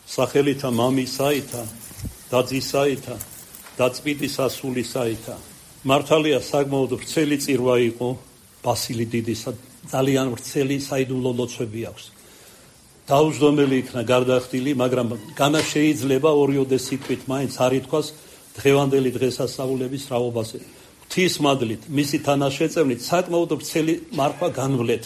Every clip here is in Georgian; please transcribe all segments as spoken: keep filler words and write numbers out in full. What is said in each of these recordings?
სახელითა მამისაითა და ძისაითა და წმინდის ასულისაითა. მართალია საკმაოდ ვრცელი წირვა იყო ბასილი დიდისა, ძალიან ვრცელი საიდუმლო ლოცვები აქვს. დაუჯდომელი იქნა გარდახდილი, მაგრამ განა შეიძლება ორიოდე სიტყვით მაინც არ ითქვას დღევანდელი დღესასწაულების რაობაზე. ღვთისმადლით, მისი თანაშეწევნით საკმაოდ ვრცელი მარხვა განვლეთ.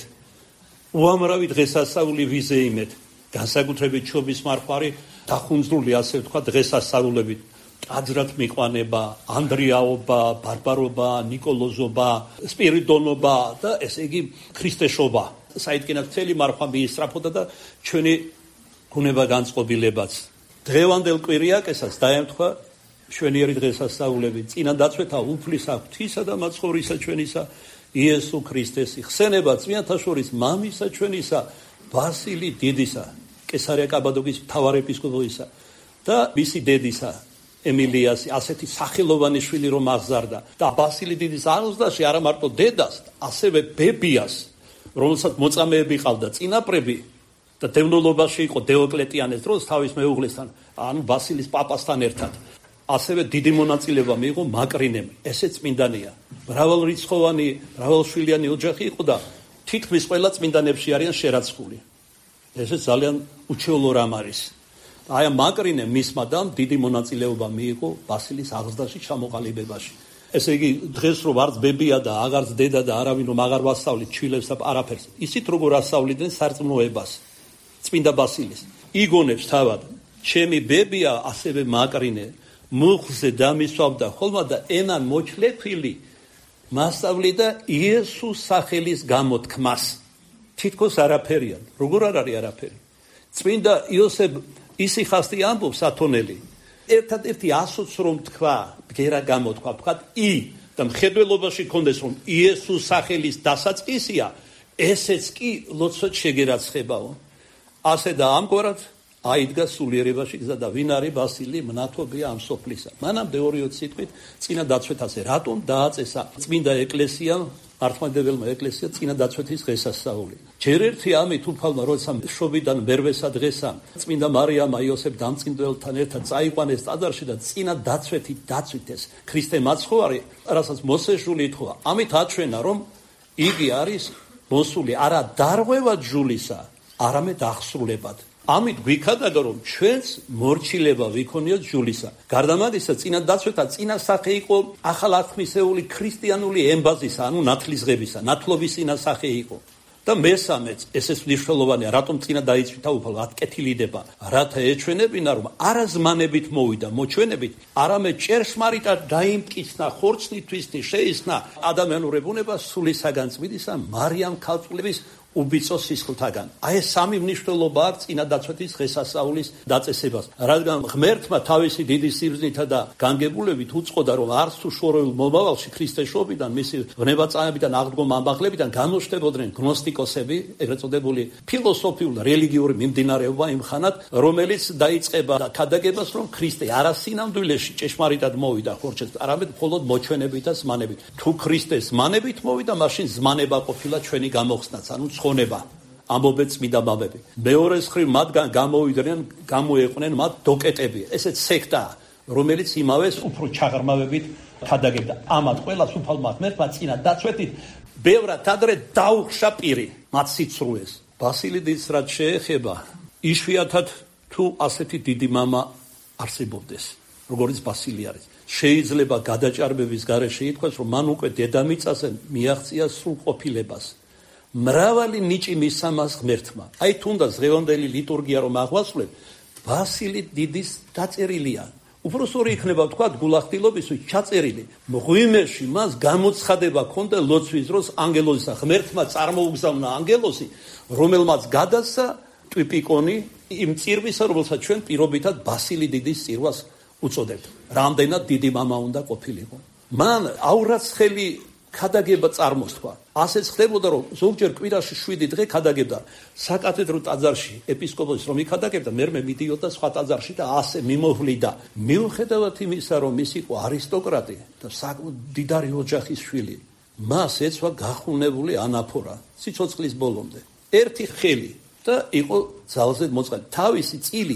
უამრავი დღესასწაული ვიზეიმეთ, განსაკუთრებით ჩობის მარხვარი დახუნძრული, ასე ვთქვა, დღესასწაულებით. ტაძრად მიყვანება, ანდრიაობა, ბარბარობა, ნიკოლოზობა, სპირიდონობა და ესე იგი ქრისტეშობა. საიდკენად მთელი მარხვა მიისწრაფოდა და ჩვენი გუნება განწყობილებაც. დღევანდელ კვირიაკესაც დაემთხვა შვენიერი დღესასწაულები, წინა დაცვეთა უფლისა, ღვთისა და მაცხოვრისა ჩვენისა იესო ქრისტესი, ხსენება წმინდანთა შორის მამისა ჩვენისა ბასილი დიდისა, კესარია კაბადოკის მთავარ ეპისკოპოსისა და მისი დედისა ემილიასი, ასეთი სახელოვანი შვილი რომ აღზარდა და ბასილი დიდის აროზდაში არა მარტო დედას, ასევე ბებიას, რომელსაც მოწამეები ყავდა, წინაპრები და დევნილობაში იყო დეოკლეტიანეს დროს თავის მეუღლესთან, ანუ ბასილის პაპასთან ერთად. ასევე დიდი მონაწილეობა მიიღო მაკრინემ, ესე წმინდანია. მრავალრიცხოვანი, მრავალშვილიანი ოჯახი იყო და თითქმის ყველა წმინდანებში არიან შერაცხული. ესე ძალიან უჩვეულო რამ არის. აი ამ მაკრინემ მისმა დამ დიდი მონაწილეობა მიიღო ბასილის აღზრდაში, ჩამოყალიბებაში. ესე იგი დღეს რომ არც ბებია და აღარც დედა და არავინ რომ აღარ ვასწავლით ჩვილებს და არაფერს, ისიც როგორ ასწავლიდნენ სარწმუნოებას წმინდა ბასილის. იგონებს თავად, ჩემი ბებია ასევე მაკრინე მუხზე დამისვავდა ხოლმე და ენან მოჩლეფილი მასწავლიდა იესოს სახელის გამოთქმას. თითქოს არაფერია, როგორ არ არის არაფერი. წმინდა იოსებ ისიხასტი ამბობს ათონელი, ერთადერთი ასოც რომ თქვა, ბგერა გამოთქვა, თქვა ი და მხედველობაში კონდეს რომ იესოს სახელის დასაწყისია, ესეც კი ლოცვად შეგერაცხებაო. ასე და ამგვარად აიდგა სულიერებაში გზა და ვინ არის ბასილი მნათობია ამ სოფლისა. მანამდე ორიოც სიტყვით წინა დაცვეთაზე რატომ დააწესა წმინდა ეკლესია, მართლმადიდებელმა ეკლესია წინა დაცვეთის დღესასწაული. ჯერ ერთი ამით უფალმა როცა შობიდან მერვესა დღესა წმინდა მარიამა იოსებ დამწინდელთან ერთად წაიყვანეს ტაძარში და წინა დაცვეთი დაცვითეს ქრისტე მაცხოვარი, რასაც მოსეშული ითხოვა. ამით აჩვენა რომ იგი არის მოსული არა დარღვევად ჯულისა, არამედ აღსრულებად. ამით გვიქადაგა რომ ჩვენც მორჩილება ვიქონიოთ ჯულისა. გარდა ამისა წინა დაცვეთა წინა სახე იყო ახალათქმისეული ქრისტიანული ემბაზისა, ანუ ნათლისღებისა, ნათლობის წინა სახე იყო. და მესამეც, ესეც მნიშვნელოვანია, რატომ წინა დაიწვითა უფალო, ატკეთილიდება, რათა ეჩვენებინა რომ არა ზმანებით მოვიდა, მოჩვენებით, არამედ ჭერშმარიტად დაიმტკიცნა, ხორცნითვისნი შეისნა ადამიანური ბუნება სულისაგან წმინდისა მარიამ ქალწულების უბიცო სისხლთაგან. აი ეს სამი მნიშვნელობა აქვს წინა დაცვეთის დღესასწაულის დაწესებას. რადგან ღმერთმა თავისი დიდი სიბრძნითა და განგებულებით უწყოდა რომ არც თუ შორეულ მომავალში ქრისტეს შობიდან, მისი ღმერთწამებიდან, აღდგომ ამბაღლებიდან გამოჩნდებოდნენ გნოსტიკოსები, ეგრეთ წოდებული ფილოსოფიურ რელიგიური მიმდინარეობა იმხანად, რომელიც დაიწყება და ქადაგებას რომ ქრისტე არა სინამდვილეში ჭეშმარიტად მოვიდა ხორცეთს, არამედ მხოლოდ მოჩვენებით და ზმანებით. თუ ქრისტე ზმანებით მოვიდა, მაშინ ზმანება ყოფილა ჩვენი გამოხსნაც, ანუ ხონება ამბობენ წმინდა ბაბები. მეორეს მხრივ მათგან გამოვიდნენ, გამოეყვნენ მათ დოკეტები. ესეც სექტაა, რომელიც იმავეს უფრო ჩაღრმავებით ქადაგებდა. ამათ ყველას უფალმა ღმერთმა წინა დაცვეთით ბევრად ადრე დაუხშა პირი მათ სიცრუეს. ბასილი დიდს რაც შეეხება, იშვიათად თუ ასეთი დიდი მამა არსებობდეს, როგორც ბასილი არის. შეიძლება გადაჭარბების გარეშე ითქვას, რომ მან უკვე დედამიწაზე მიაღწია სრულყოფილებას. მრავალი ნიჭი მისცა მას ღმერთმა. აი თუნდაც დღევანდელი ლიტურგია რომ აღვასრულებ, ბასილი დიდის დაწერილია. უпроსორი იქნება თქვა გულახდილობისთვის ჩაწერილი. მღვიმეში მას გამოცხადება ქონდა ლოცვის დროს ანგელოზისა. ღმერთმა წარმოუგზავნა ანგელოზი, რომელმაც გადასცა ტვიპიკონი იმ წირვისა, რომელსაც ჩვენ პირობითად ბასილი დიდის წირვას უწოდებთ. რამდენად დიდი მამა უნდა ყოფილიყო. მან აურაცხელი ქადაგება წარმოსთქვა. ასეც ხდებოდა რომ ზოგჯერ კვირაში შვიდი დღე ქადაგებდა საკათედრო ტაძარში ეპისკოპოსი რომ იქადაგებდა, მერმე მიდიოდა სხვა ტაძარში და ასე მიმოვლიდა. მიუხედავად იმისა რომ ის იყო არისტოკრატი და საკმაოდ დიდარი ოჯახის შვილი, მას ეცვა გახუნებული ანაფორა სიცოცხლის ბოლომდე. ერთი ხელი და იყო ძალზე მოწყალე. თავისი წილი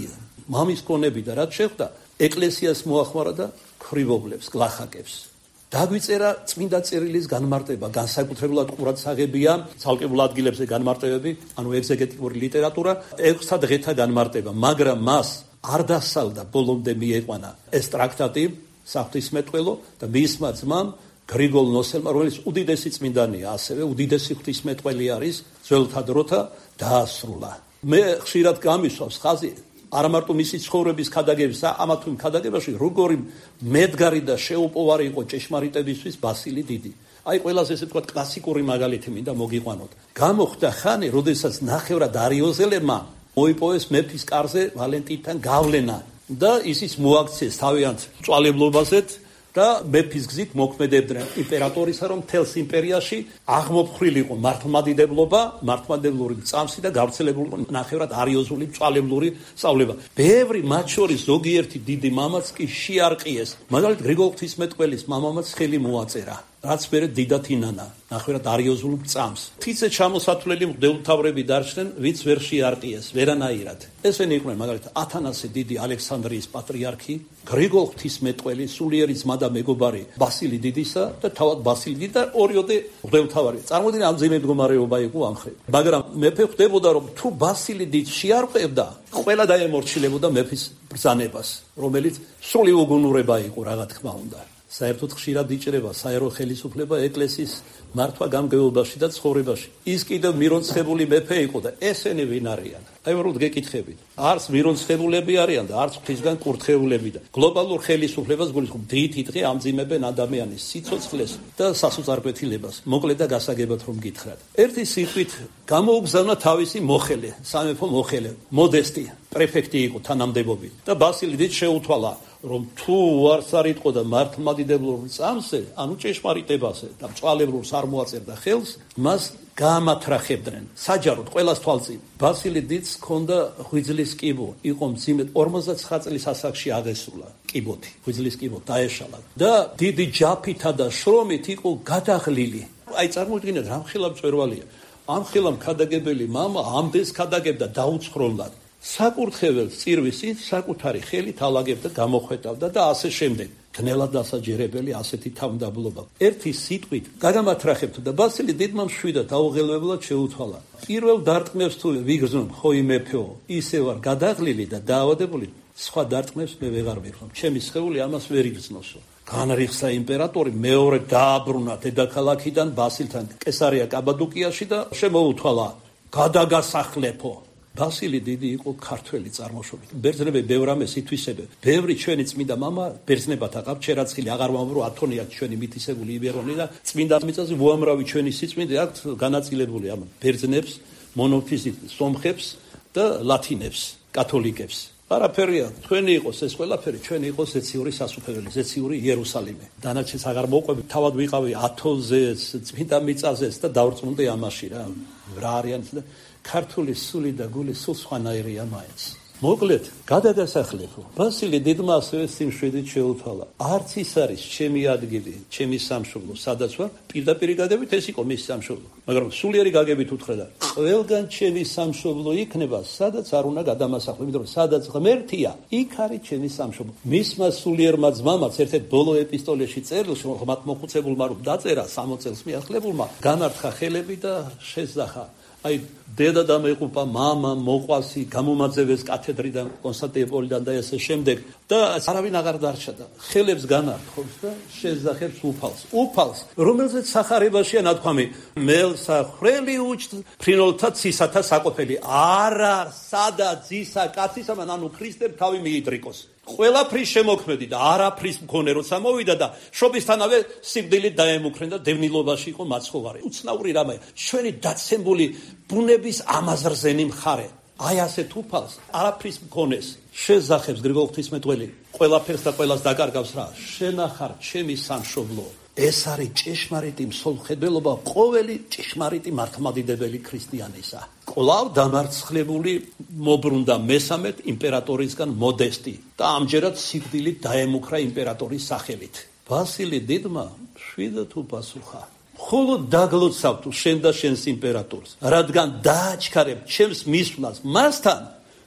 მამის კონები და რაც შეხვდა, ეკლესიას მოახმარა და ქრივობლებს, გლახაკებს. დაგვიწერა წმინდა წერილის განმარტება, განსაკუთრებულად ყურადსაღებია ცალკეულ ადგილებზე განმარტებები, ანუ ეგზეგეტიკური ლიტერატურა, ექვსთა დღეთა განმარტება, მაგრამ მას არ დასალდა ბოლომდე მიეყვანა ეს ტრაქტატი საღვთისმეტყველო და მისმა ძმამ გრიგოლ ნოსელმა, რომელიც უდიდესი წმინდანია, ასევე უდიდესი ღვთისმეტყველი არის ძველთა დროთა, დაასრულა. მე ხშირად გამისვავს ხაზი არა მარტო მისი ცხოვრების ქადაგების, ამა თუ იმ ქადაგებაში როგორი მედგარი და შეუპოვარი იყო ჭეშმარიტებისთვის ბასილი დიდი. აი ყველაზე ესე ვთქვათ კლასიკური მაგალითი მინდა მოგიყვანოთ. გამოხდა ხანი, როდესაც ნახევრად არიოზელებმა მოიპოვეს მეფის კარზე ვალენტინთან გავლენა და ისიც მოაქციეს თავიანთ მწვალებლობაზეთ და მეფის გზით მოქმედებდნენ იმპერატორისა, რომ მთელს იმპერიაში აღმოფხრილი იყო მართლმადიდებლობა, მართლმადიდებლური წამსი და გავრცელებული იყო ნახევრად არიოზული მწვალებლური სწავლება. ბევრი მათ შორის ზოგიერთი დიდი მამაც კი შეარყიეს. მაგალითად გრიგოლ ღვთისმეტყველის მამამაც ხელი მოაწერა, რაც მერე დიდად ინანა ნახევრად არიოზულ წამს. თითზე ჩამოსათვლელი მღვდელმთავრები დარჩნენ, ვინც ვერ შეარყიეს ვერანაირად. ესენი იყვნენ მაგალითად ათანასე დიდი ალექსანდრიის პატრიარქი, გრიგოლ ღვთისმეტყველი, სულიერი ძმა და მეგობარი ბასილი დიდისა და თავად ბასილი დიდი და ორიოდე მღვდელმთავარი. წარმოიდგინე ამ ძიმე მდგომარეობა იყო ამხრივ. მაგრამ მეფე ხვდებოდა, რომ თუ ბასილი დიდს შეარყევდა, ყველა დაემორჩილებოდა მეფის ბრძანებას, რომელიც სრული უგუნურება იყო რა თქმა უნდა. საერთოდ ხშირად იჭრება საერო ხელისუფლება ეკლესიის მართვა გამგეობაში და ცხოვრებაში. ის კიდევ მირონცხებული მეფე იყო და ესენი ვინ არიან? აი ვართ გეკითხებით. არც მირონცხებულები არიან და არც ღვთისგან კურთხეულები და გლობალურ ხელისუფლებას გულისხმობ დღითი დღე ამძიმებენ ადამიანის სიცოცხლეს და სასოწარკვეთილებას. მოკლედ და გასაგებად რომ გითხრათ. ერთი სიტყვით გამოუგზავნა თავისი მოხელე, სამეფო მოხელე, მოდესტი, პრეფექტი იყო თანამდებობით და ბასილი დიდს შეუთვალა, რომ თუ უარს არ იტყო და მართლმადიდებლურ წამსზე, ანუ ჭეშმარიტებაზე და მწვალებლურს არ მოაწერდა ხელს, მას გაამათრახებდნენ. საჯაროდ ყველას თვალწინ. ბასილი დიდს ჰქონდა ღვიძლის კიბო, იყო მძიმე ორმოცდაცხრა წლის ასაკში აღესრულა კიბოთი, ღვიძლის კიბო დაეშალა და დიდი ჯაფითა და შრომით იყო გადაღლილი. აი წარმოიდგინეთ, რამხელა მწვერვალია. ამ ხელამ ქადაგებელი მამა ამდენს ქადაგებდა დაუცხრომლად. საკურთხეველს წირვისით საკუთარი ხელით ალაგებდა, გამოხვეტავდა და ასე შემდეგ. გნელად დასაჯერებელი ასეთი თავმდაბლობა. ერთი სიტყვით გაგამათრახებთ და ბასილი დიდმა მშვიდად აუღელვებლად შეუთვალა. პირველ დარტყმებს თუ ვიგრძნობ, ხოი მეფეო, ისე ვარ გადაღლილი და დაავადებული, სხვა დარტყმებს მე ვეღარ ვიხმობ. ჩემი სხეული ამას ვერ იგრძნოსო. განრიხსა იმპერატორი მეორე დააბრუნა დედაქალაქიდან ბასილთან კესარია კაბადოკიაში და შემოუთვალა გადაგასახლებო. ბასილი დიდი იყო ქართველი წარმოშობით. ბერძნები ბევრ ამას ითვისებენ. ბევრი ჩვენი წმინდა მამა ბერძნებად აყავთ ჩერაცხილი, აღარ ვამბობ ათონია ჩვენი მითისებული იბერონი და წმინდა მიწაზე უამრავი ჩვენი სიწმინდე აქვთ განაწილებული ამ ბერძნებს, მონოფიზიტს, სომხებს და ლათინებს, კათოლიკებს. არაფერია, თქვენი იყოს ეს ყველაფერი, ჩვენი იყოს ზეციური სასუფეველი, ზეციური იერუსალიმე. დანარჩენს აღარ მოვყვები, თავად ვიყავი ათონზეც, წმინდა მიწაზეც და დავრწმუნდი ამაში რა. რა არიან და ქართული სული და გული სულ სხვანაირია მაინც. მოკლედ, გადაგასახლებო. ბასილი დიდმა ასევე სიმშვიდით შეუთვალა. არც ის არის ჩემი ადგილი, ჩემი სამშობლო, სადაც ვარ, პირდაპირ გაგებით ეს იყო მის სამშობლო. მაგრამ სულიერი გაგებით უთხრა და ყველგან ჩემი სამშობლო იქნება, სადაც არ უნდა გადამასახლო, იმიტომ რომ სადაც ღმერთია, იქ არის ჩემი სამშობლო. მისმა სულიერმა ძმამაც ერთ-ერთ ბოლო ეპისტოლეში წერილში ღმრთ მოხუცებულმა რომ დაწერა სამოცი წელს მიახლებულმა, განართხა ხელები და შეძახა. აი დედა დამეყუპა, მამა მოყვასი, გამომაძევეს კათედრიდან, კონსტანტინოპოლიდან და ესე შემდეგ და არავინ აღარ დარჩა და ხელებს განართხოვს და შეძახებს უფალს. უფალს, რომელზეც სახარებაშია ნათქვამი, მელსახრელი უჩთ ფრინოლთა ცისათა საყოფელი. არა, სადა ძისა კაცისა, ანუ ქრისტემ თავი მიიდრიკოს. ყველაფრის შემოქმედი და არაფრის მქონე როცა მოვიდა და შობისთანავე სიკვდილით დაემუქრენ და დევნილობაში იყო მაცხოვარი. უცნაური რამაა, ჩვენი დაცემული ბუნების ამაზრზენი მხარე. აი ასეთ უფალს არაფრის მქონეს შეძახებს გრიგოლ ღვთისმეტყველი, ყველაფერს და ყველას დაკარგავს რა. შენახარ ჩემი სამშობლო. ეს არის ჭეშმარიტი მსოლხედველობა ყოველი ჭეშმარიტი მართლმადიდებელი ქრისტიანისა. კვლავ დამარცხლებული მობრუნდა მესამედ იმპერატორისგან მოდესტი და ამჯერად სიკვდილით დაემუქრა იმპერატორის სახელით. ბასილი დიდმა შვიდად უპასუხა, მხოლოდ დაგლოცავ თუ შენ და შენს იმპერატორს, რადგან დააჩქარებ ჩემს მისვლას მასთან,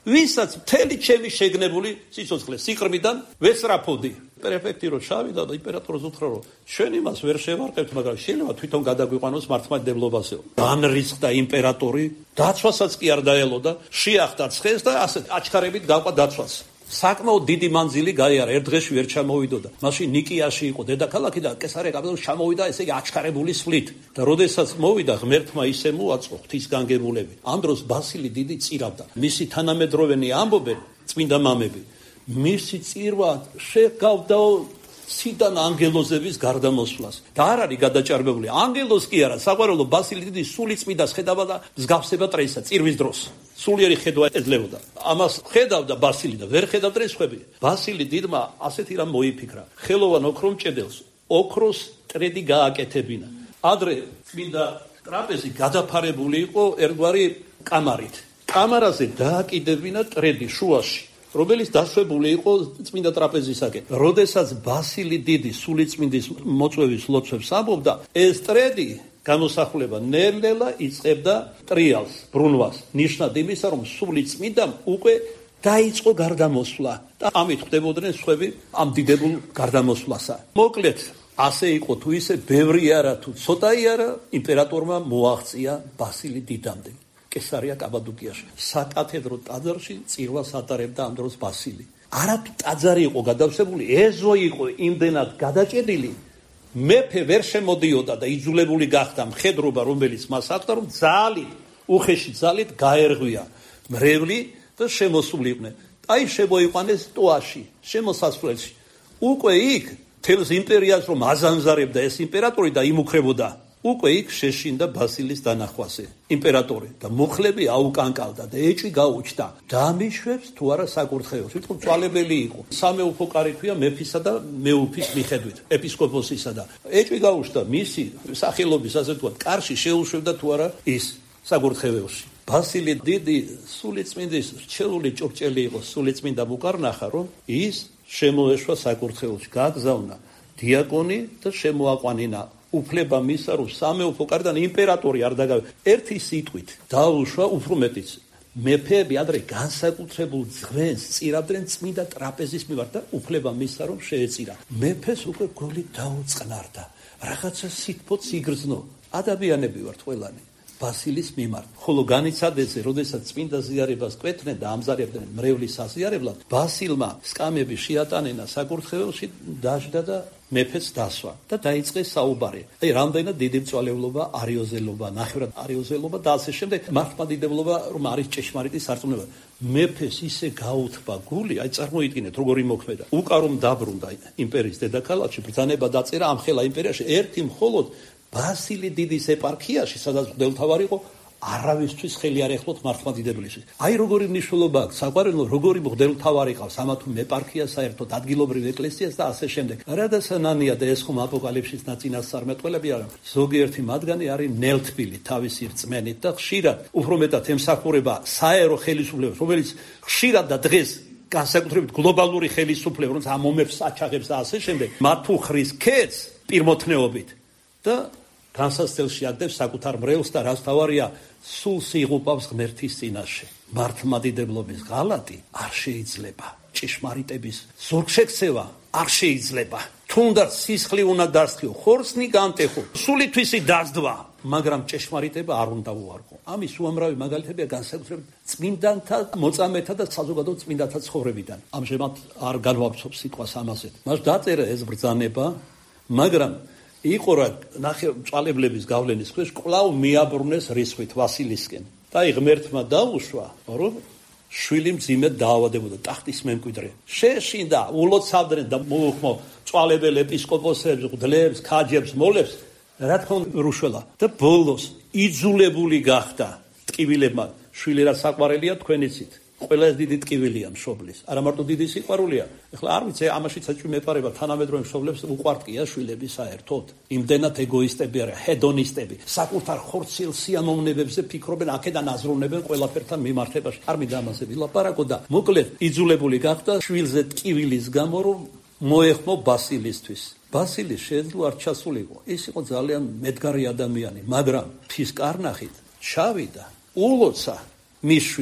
ვისაც მთელი ჩემი შეგნებული სიცოცხლე სიყრმიდან ვესწრაფოდი. პრეფექტი რო ჩავიდა და იმპერატორს უთხრა რომ ჩვენ იმას ვერ შევარყევთ, მაგრამ შეიძლება თვითონ გადაგვიყვანოს მართლმადიდებლობასეო. განრისხდა იმპერატორი, დაცვასაც კი არ დაელოდა, შეახდა ცხენს და ასე აჩქარებით გავყვა დაცვას. საკმაოდ დიდი მანძილი გაიარა, ერთ დღეში ვერ ჩამოვიდოდა. მაშინ ნიკიაში იყო დედაქალაქი და კესარია კაპიტოლში ჩამოვიდა, ესე იგი აჩქარებული სვლით. და როდესაც მოვიდა, ღმერთმა ისე მოაწყო ღვთისგანგებულები. ამ დროს ბასილი დიდი წირავდა. მისი თანამედროვენი ამბობენ, წმინდა მამები, მისი წირვა შეგავდა ციდან ანგელოზების გარდამოსვლას. და არ არის გადაჭარბებული. ანგელოზ კი არა, საყვარელო ბასილი დიდი სული წმინდას ხედავდა და მსგავსება ტრეისა წირვის დროს. სულიერი ხედვა ეძლებოდა. ამას ხედავდა ბასილი და ვერ ხედავდნენ სხვები. ბასილი დიდმა ასეთი რამ მოიფიქრა. ხელოვან ოქრომჭედელს ოქროს ტრედი გააკეთებინა. ადრე წმინდა ტრაპეზი გადაფარებული იყო ერთგვარი კამარით. კამარაზე დააკიდებინა ტრედი შუაში, რომელიც დაშვებული იყო წმინდა ტრაპეზისაკენ. როდესაც ბასილი დიდი სულიწმინდის მოწვევის ლოცვებს ამბობდა, ეს ტრედი გამოსახულება ნელ-ნელა იწყებდა ტრიალს, ბრუნვას. ნიშნად იმისა, რომ სულიწმინდამ უკვე დაიწყო გარდამოსვლა და ამით ხდებოდნენ სხვები ამ დიდებულ გარდამოსვლასა. მოკლედ, ასე იყო თუ ისე, ბევრი არა თუ ცოტაი არა, იმპერატორმა მოაღწია ბასილი დიდამდე. კესარია კაბადოკიაში, საკათედრო ტაძარში წირვას ატარებდა ამ დროს ბასილი. არათუ ტაძარი იყო გადავსებული, ეზო იყო იმდენად გადაჭედილი, მეფე ვერ შემოდიოდა და იძულებული გახდა მხედრობა, რომელიც მას აქვს, რომ ძალით, უხეში ძალით გაერღვია მრევლი და შემოსულიყვნენ. აი შემოიყვანეს ტოაში, შემოსასვლელში. უკვე იქ თელს იმპერიას რომ აზანზარებდა ეს იმპერატორი და იმუქრებოდა. უკვე იქ შეშინდა ბასილის დანახვაზე იმპერატორი და მუხლები აუკანკალდა და ეჭვი გაუჩნდა. დამიშვებს თუ არა საკურთხეველს. ვიტყოდ წვალებელი იყო. სამეუფო კარი ქვია მეფისა და მეუფის მიხედვით, ეპისკოპოსისა და ეჭვი გაუჩნდა მისი სახელობის, ასე ვთქვათ, კარში შეუშვებდა თუ არა ის საკურთხეველში. ბასილი დიდი სულიწმინდის რჩეული ჭურჭელი იყო, სულიწმინდა მუკარნახა, რომ ის შემოეშვა საკურთხეველში, გაგზავნა დიაკონი და შემოაყვანინა უფლება მისა, რომ სამეუფო კარიდან იმპერატორი არ დაგავი. ერთი სიტყვით დაუშვა უფრო მეტიც. მეფეები ადრე განსაკუთრებულ ძღვენს წირავდნენ წმინდა ტრაპეზის მიმართ და უფლება მისა, რომ შეეწირა. მეფეს უკვე გული დაუწყნარდა. რაღაცა სიტყვოც იგრძნო. ადამიანები ვართ ყველანი. ბასილის მიმართ. ხოლო განიცადეს, როდესაც წმინდა ზიარებას კვეთდნენ და ამზადებდნენ მრევლის საზიარებლად, ბასილმა სკამები შეატანენა საკურთხეველში, დაждდა და მეფეც დასვა და დაიწყეს საუბარი. აი, რამდენად დიდი მწვალებლობა, არიოზელობა, ნახევრად არიოზელობა და ასე შემდეგ, მართლმადიდებლობა რომ არის ჭეშმარიტი სარწმუნოება. მეფეს ისე გაუთბა გული, აი წარმოიდგინეთ როგორი მოქმედა. უკარომ დაბრუნდა იმპერიის დედაქალაქში, ბრძანება დაწერა ამ ხელა იმპერიაში, ერთი მხოლოდ ბასილი დიდის ეპარქიაში, სადაც მღვდელმთავარი იყო, არავისთვის ხელი არ ეხლოთ მართლმადიდებლისთვის. აი როგორი მნიშვნელობა აქვს, საყვარელო როგორი მღვდელმთავარი ყავს, ამა თუ ეპარქია საერთოდ ადგილობრივ ეკლესიას და ასე შემდეგ. რადასანანია და ეს ხომ აპოკალიფსის ნაწინასწარმეტყველები არა. ზოგიერთი მათგანი არის ნელთბილი თავისი რწმენით და ხშირად, უფრო მეტად ემსახურება საერო ხელისუფლებას, რომელიც ხშირად და დღეს განსაკუთრებით გლობალური ხელისუფლება, რომელიც ამ ომებს აჩაღებს და ასე შემდეგ, მათ უხრის ქეთს პირმოთნეობით და განსასწელში აგდებს საკუთარ მრევლს და რაც თავარია, სულს იღუპავს ღმერთის წინაშე. მართლმადიდებლობის ღალატი არ შეიძლება. ჭეშმარიტების ზურგშექცევა არ შეიძლება. თუნდაც სისხლი უნდა დასთიო, ხორცნი განტეხო, სულითვისი დასდვა, მაგრამ ჭეშმარიტება არ უნდა უარყო. ამის უამრავი მაგალითებია განსაკუთრებით წმინდანთა მოწამეთა და საზოგადო წმინდანთა ცხოვრებიდან. ამჟამად არ განვავრცობ სიტყვას ამასეთ. მას დაწერა ეს ბრძანება, მაგრამ იყო რა ნახე მწვალებლების გავლენის ქვეშ კვლავ მიაბრუნეს რისხვით ვასილისკენ. და აი ღმერთმა დაუშვა, რომ შვილი მძიმედ დაავადებოდა, ტახტის მემკვიდრე. შეშინდა, ულოცავდნენ და მოუხმო მწვალებელ ეპისკოპოსებს, მღვდლებს, ქაჯებს, მოლებს, რა თქმა უნდა რუშველა. და ბოლოს იძულებული გახდა ტკივილებმა, შვილი რა საყვარელია თქვენიცით. ყველაზე დიდი ტკივილია მშობლის. არა მარტო დიდი სიყვარულია. ეხლა არ ვიცი, ამაშიც ეჭვი მეპარება თანამედროვე მშობლებს უყვარტყია შვილები საერთოდ. იმდენად ეგოისტები არა, ჰედონისტები. საკუთარ ხორციელ სიამოვნებებზე ფიქრობენ, აქედან აზროვნებენ ყველაფერთან მიმართებაში. არ მინდა ამაზე ვილაპარაკო და მოკლედ იძულებული გახდა შვილზე ტკივილის გამო, რომ მოეხმო ბასილისთვის. ბასილი შეეძლო არ ჩასულიყო. ის იყო ძალიან მედგარი ადამიანი, მაგრამ ფის კარნახით ჩავიდა, ულოცა მის შვილს.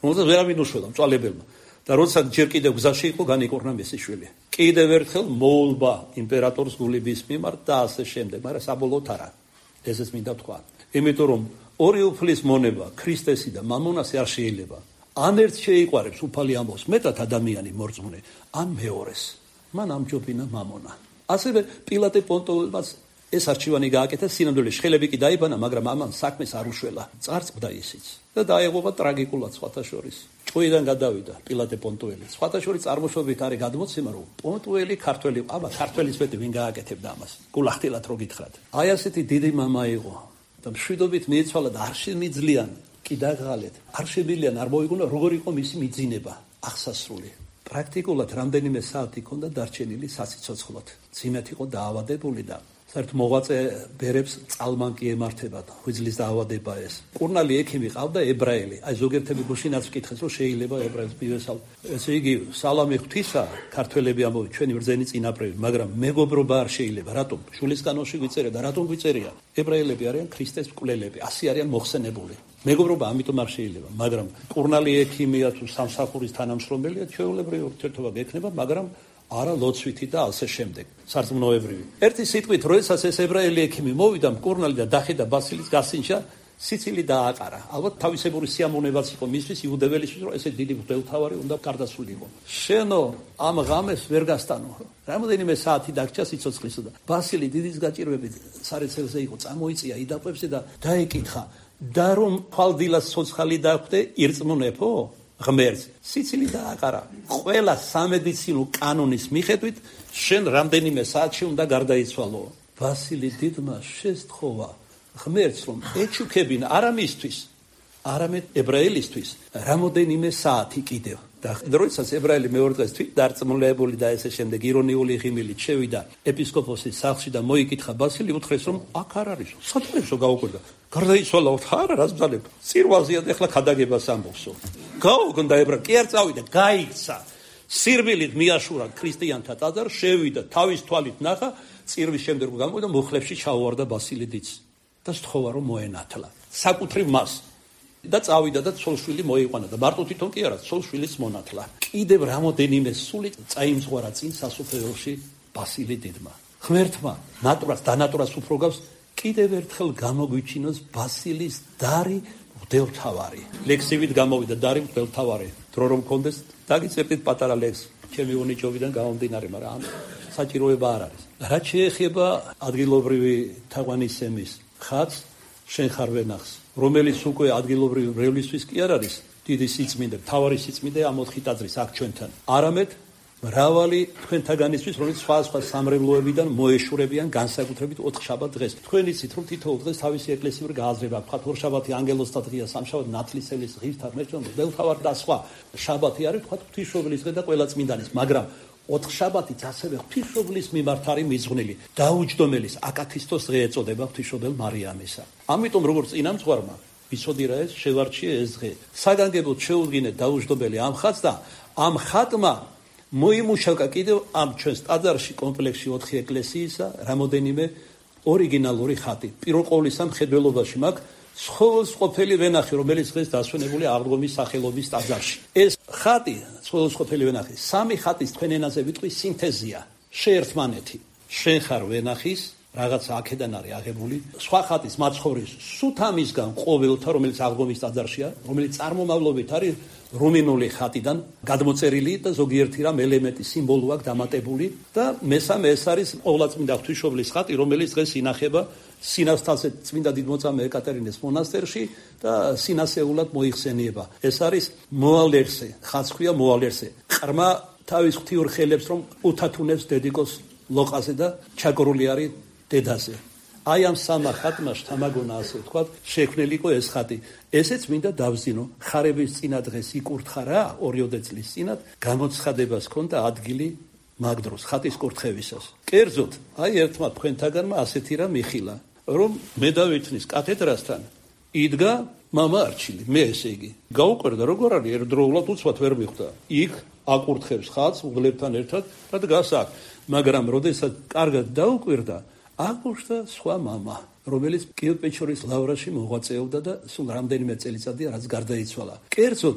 რომელსაც ვერავინ უშველა მწვალებელმა. და როცა ჯერ კიდევ გზაში იყო, განიკორნა მისი შვილი. კიდევ ერთხელ მოულბა იმპერატორს გულიბის მიმართ და ასე შემდეგ, მაგრამ საბოლოოდ არა. ესეც მინდა თქვა. იმიტომ რომ ორი უფლის მონება, ქრისტესი და მამონასი არ შეიძლება. ან ერთ შეიყვარებს უფალი ამბობს, მეტად ადამიანი მორწმუნე, ან მეორეს. მან ამჯობინა მამონა. ასევე პილატე პონტოველმაც ეს არჩევანი გააკეთა, სინამდვილეში ხელები კი დაიბანა, მაგრამ ამან საქმეს არ უშველა. წარწყდა ისიც და დაეღობა ტრაგიკულად სხვათა შორის. ჭუიდან გადავიდა პილატე პონტუელი. სხვათა შორის წარმოშობით არის გადმოცემა, რომ პონტუელი ქართველი, აბა ქართველის მეტი ვინ გააკეთებდა ამას. გულახდილად რო გითხრათ. აი ასეთი დიდი მამა იყო და მშვიდობით მიეცვალა და არ შემიძლიან კი დაღალეთ. არ შემიძლიან არ მოიგონა როგორ იყო მისი მიძინება აღსასრული. პრაქტიკულად რამდენიმე საათი ჰქონდა დარჩენილი სასიცოცხლოდ. ძიმეთ იყო დაავადებული და საერთოდ მოღვაწე ბერებს წალმან კი ემართებათ, ღვიძლის დაავადება ეს. კურნალი ექიმი ყავდა ებრაელი. აი ზოგერთები გუშინაც ვკითხეს, რომ შეიძლება ებრაელს მივესალ. ესე იგი, სალამი ღვთისა, ქართველები ამბობენ, ჩვენი ბრძენი წინაპრები, მაგრამ მეგობრობა არ შეიძლება. რატომ? შულის კანონში გვიწერია და რატომ გვიწერია? ებრაელები არიან ქრისტეს მკვლელები, ასე არიან მოხსენებული. მეგობრობა ამიტომ არ შეიძლება, მაგრამ კურნალი ექიმია თუ სამსახურის თანამშრომელია, ჩვეულებრივი ურთიერთობა გექნება, მაგრამ არა ლოცვითი და ასე შემდეგ. სარწმუნოებრივი. ერთი სიტყვით, როდესაც ეს ებრაელი ექიმი მოვიდა, მკურნალი და დახედა ბასილის გასინჯა, სიცილი დააყარა. ალბათ თავისებური სიამოვნებაც იყო მისთვის იუდეველისთვის, რომ ესე დიდი მღვდელმთავარი უნდა გარდაცვლილიყო. შენო ამ ღამეს ვერ გასტანო. რამოდენიმე საათი დაგჭა სიცოცხლისა და ბასილი დიდის გაჭირვებით სარეცელზე იყო, წამოიწია იდაპებზე და დაეკითხა, და რომ ხვალდილას ცოცხალი დახვდე, ირწმუნებო? ღმერთს სიცილი დააყარა. ყველა სამედიცინო კანონის მიხედვით შენ რამდენიმე საათში უნდა გარდაიცვალო. ბასილი დიდმა შესთხოვა ღმერთს, რომ ეჩუქებინა არა მისთვის, არამედ ებრაელისთვის რამოდენიმე საათი კიდევ. და როდესაც ებრაელი მეორე დღეს თვით დარწმუნებული და ესე შემდეგ ირონიული ღიმილით შევიდა ეპისკოპოსის სახლში და მოიკითხა ბასილი, უთხრეს, რომ აქ არ არის. საერთოდ გაუკვირდა. გარდაიცვალა არა, რას ბრძანებ? წირვალზეა და ეხლა ქადაგებას ამბობსო. გაუგონდა ებრაელი, კი არ წავიდა, გაიქცა. სირბილით მიაშურა ქრისტიანთა ტაძარ, შევიდა, თავის თვალით ნახა, წირვის შემდეგ გამოვიდა, მუხლებში ჩაუვარდა ბასილი დიც და სთხოვა, რომ მოენათლა. საკუთრივ მას. და წავიდა და ცოლშვილი მოიყვანა და მარტო თვითონ კი არა, ცოლშვილიც მონათლა. კიდევ რამოდენიმე სული წაიმძღვარა წინ სასუფეველში ბასილი დიდმა. ღმერთმა ნატურას დანატურას უფრო გავს, კიდევ ერთხელ გამოგვიჩინოს ბასილის დარი მღვდელმთავარი. ლექსივით გამოვიდა დარი მღვდელმთავარი. დრო რომ მქონდეს, დაგიწერდით პატარა ლექსი. ჩემი უნიჭობიდან გამომდინარე, მაგრამ ამ საჭიროება არ არის. რაც შეეხება ადგილობრივი თაყვანისცემის ხატს, შენ ხარ ვენახს, რომელიც უკვე ადგილობრივი მრევლისთვის კი არ არის დიდი სიწმინდე, მთავარი სიწმინდე ამ ოთხი ტაძრის აქ ჩვენთან. არამედ მრავალი თქვენთაგანისთვის, რომელიც სხვა სხვა სამრევლოებიდან მოეშურებიან განსაკუთრებით ოთხშაბათ დღეს. თქვენ იცით, რომ თითოეულ დღეს თავისი ეკლესიური გააზრება აქვს. თქვათ ორშაბათი ანგელოზთა დღეა, სამშაბათი ნათლისელის ღირთა ღმერთთან, მღვდელმთავარი და სხვა. შაბათი არის თქვათ ღვთისმშობლის დღე და ყველა წმინდანის, მაგრამ ოთხშაბათიც ასევე ღვთისმშობლის მიმართ არის მიძღვნილი. დაუჯდომელის აკათისტოს დღე ეწოდება ღვთისმშობელ მარიამისა. ამიტომ როგორც წინამძღვარმა ვიცოდი რა ეს შევარჩიე ეს დღე. საგანგებოდ შეუდგინეთ დაუჯდომელი ამ ხატს და ამ ხატმა მოიმუშავა კიდევ ამ ჩვენს ტაძარში კომპლექსში ოთხი ეკლესიისა რამოდენიმე ორიგინალური ხატი. პირველ ყოვლისა მხედველობაში მაქვს სხოველს ყოფილი ვენახი, რომელიც დღეს დასვენებული აღდგომის სახელობის ტაძარში. ეს ხატი, სხოველს ყოფილი ვენახი, სამი ხატის თქვენ ენაზე ვიტყვი სინთეზია, შეერთმანეთი. შენ ხარ ვენახის, რაღაც აქედან არის აღებული, სხვა ხატის მაცხოვრის სუთამისგან ყოველთა, რომელიც აღდგომის ტაძარშია, რომელიც წარმომავლობით არის რუმინული ხატიდან გადმოწერილი და ზოგიერთი რამ ელემენტი სიმბოლო აქვს დამატებული და მესამე ეს არის ყოვლადწმინდა ღვთისმშობლის ხატი, რომელიც დღეს ინახება სინასთალზე წმინდა დიდმოწამე ეკატერინეს მონასტერში და სინასეულად მოიხსენიება. ეს არის მოალერსე, ხატს ქვია მოალერსე. ყრმა თავის ღვთიურ ხელებს რომ უთათუნებს დედიკოს ლოყაზე და ჩაგორული არის დედაზე. აი ამ სამა ხატმა შთამაგონა ასე ვთქვათ, შექმნილიყო ეს ხატი. ესეც მინდა დავზინო, ხარების წინა დღეს იკურთხა რა, ორიოდე წლის წინათ, გამოცხადებას ჰქონდა ადგილი მაგ დროს ხატის კურთხევისას. კერძოდ, აი ერთმა თქვენთაგანმა ასეთი რა მიხილა, რომ მე დავითნის კათედრასთან იდგა მამა არჩილი, მე ესე იგი. გაუკვირდა როგორ არის ერთდროულად უცბად ვერ მიხვდა. იქ აკურთხებს ხატს უღლებთან ერთად და დგას აქ. მაგრამ როდესაც კარგად დაუკვირდა, აკურთხდა სხვა მამა, რომელიც კიევ-პეჩორის ლავრაში მოღვაწეობდა და სულ რამდენიმე წელიწადია რაც გარდაიცვალა. კერძოდ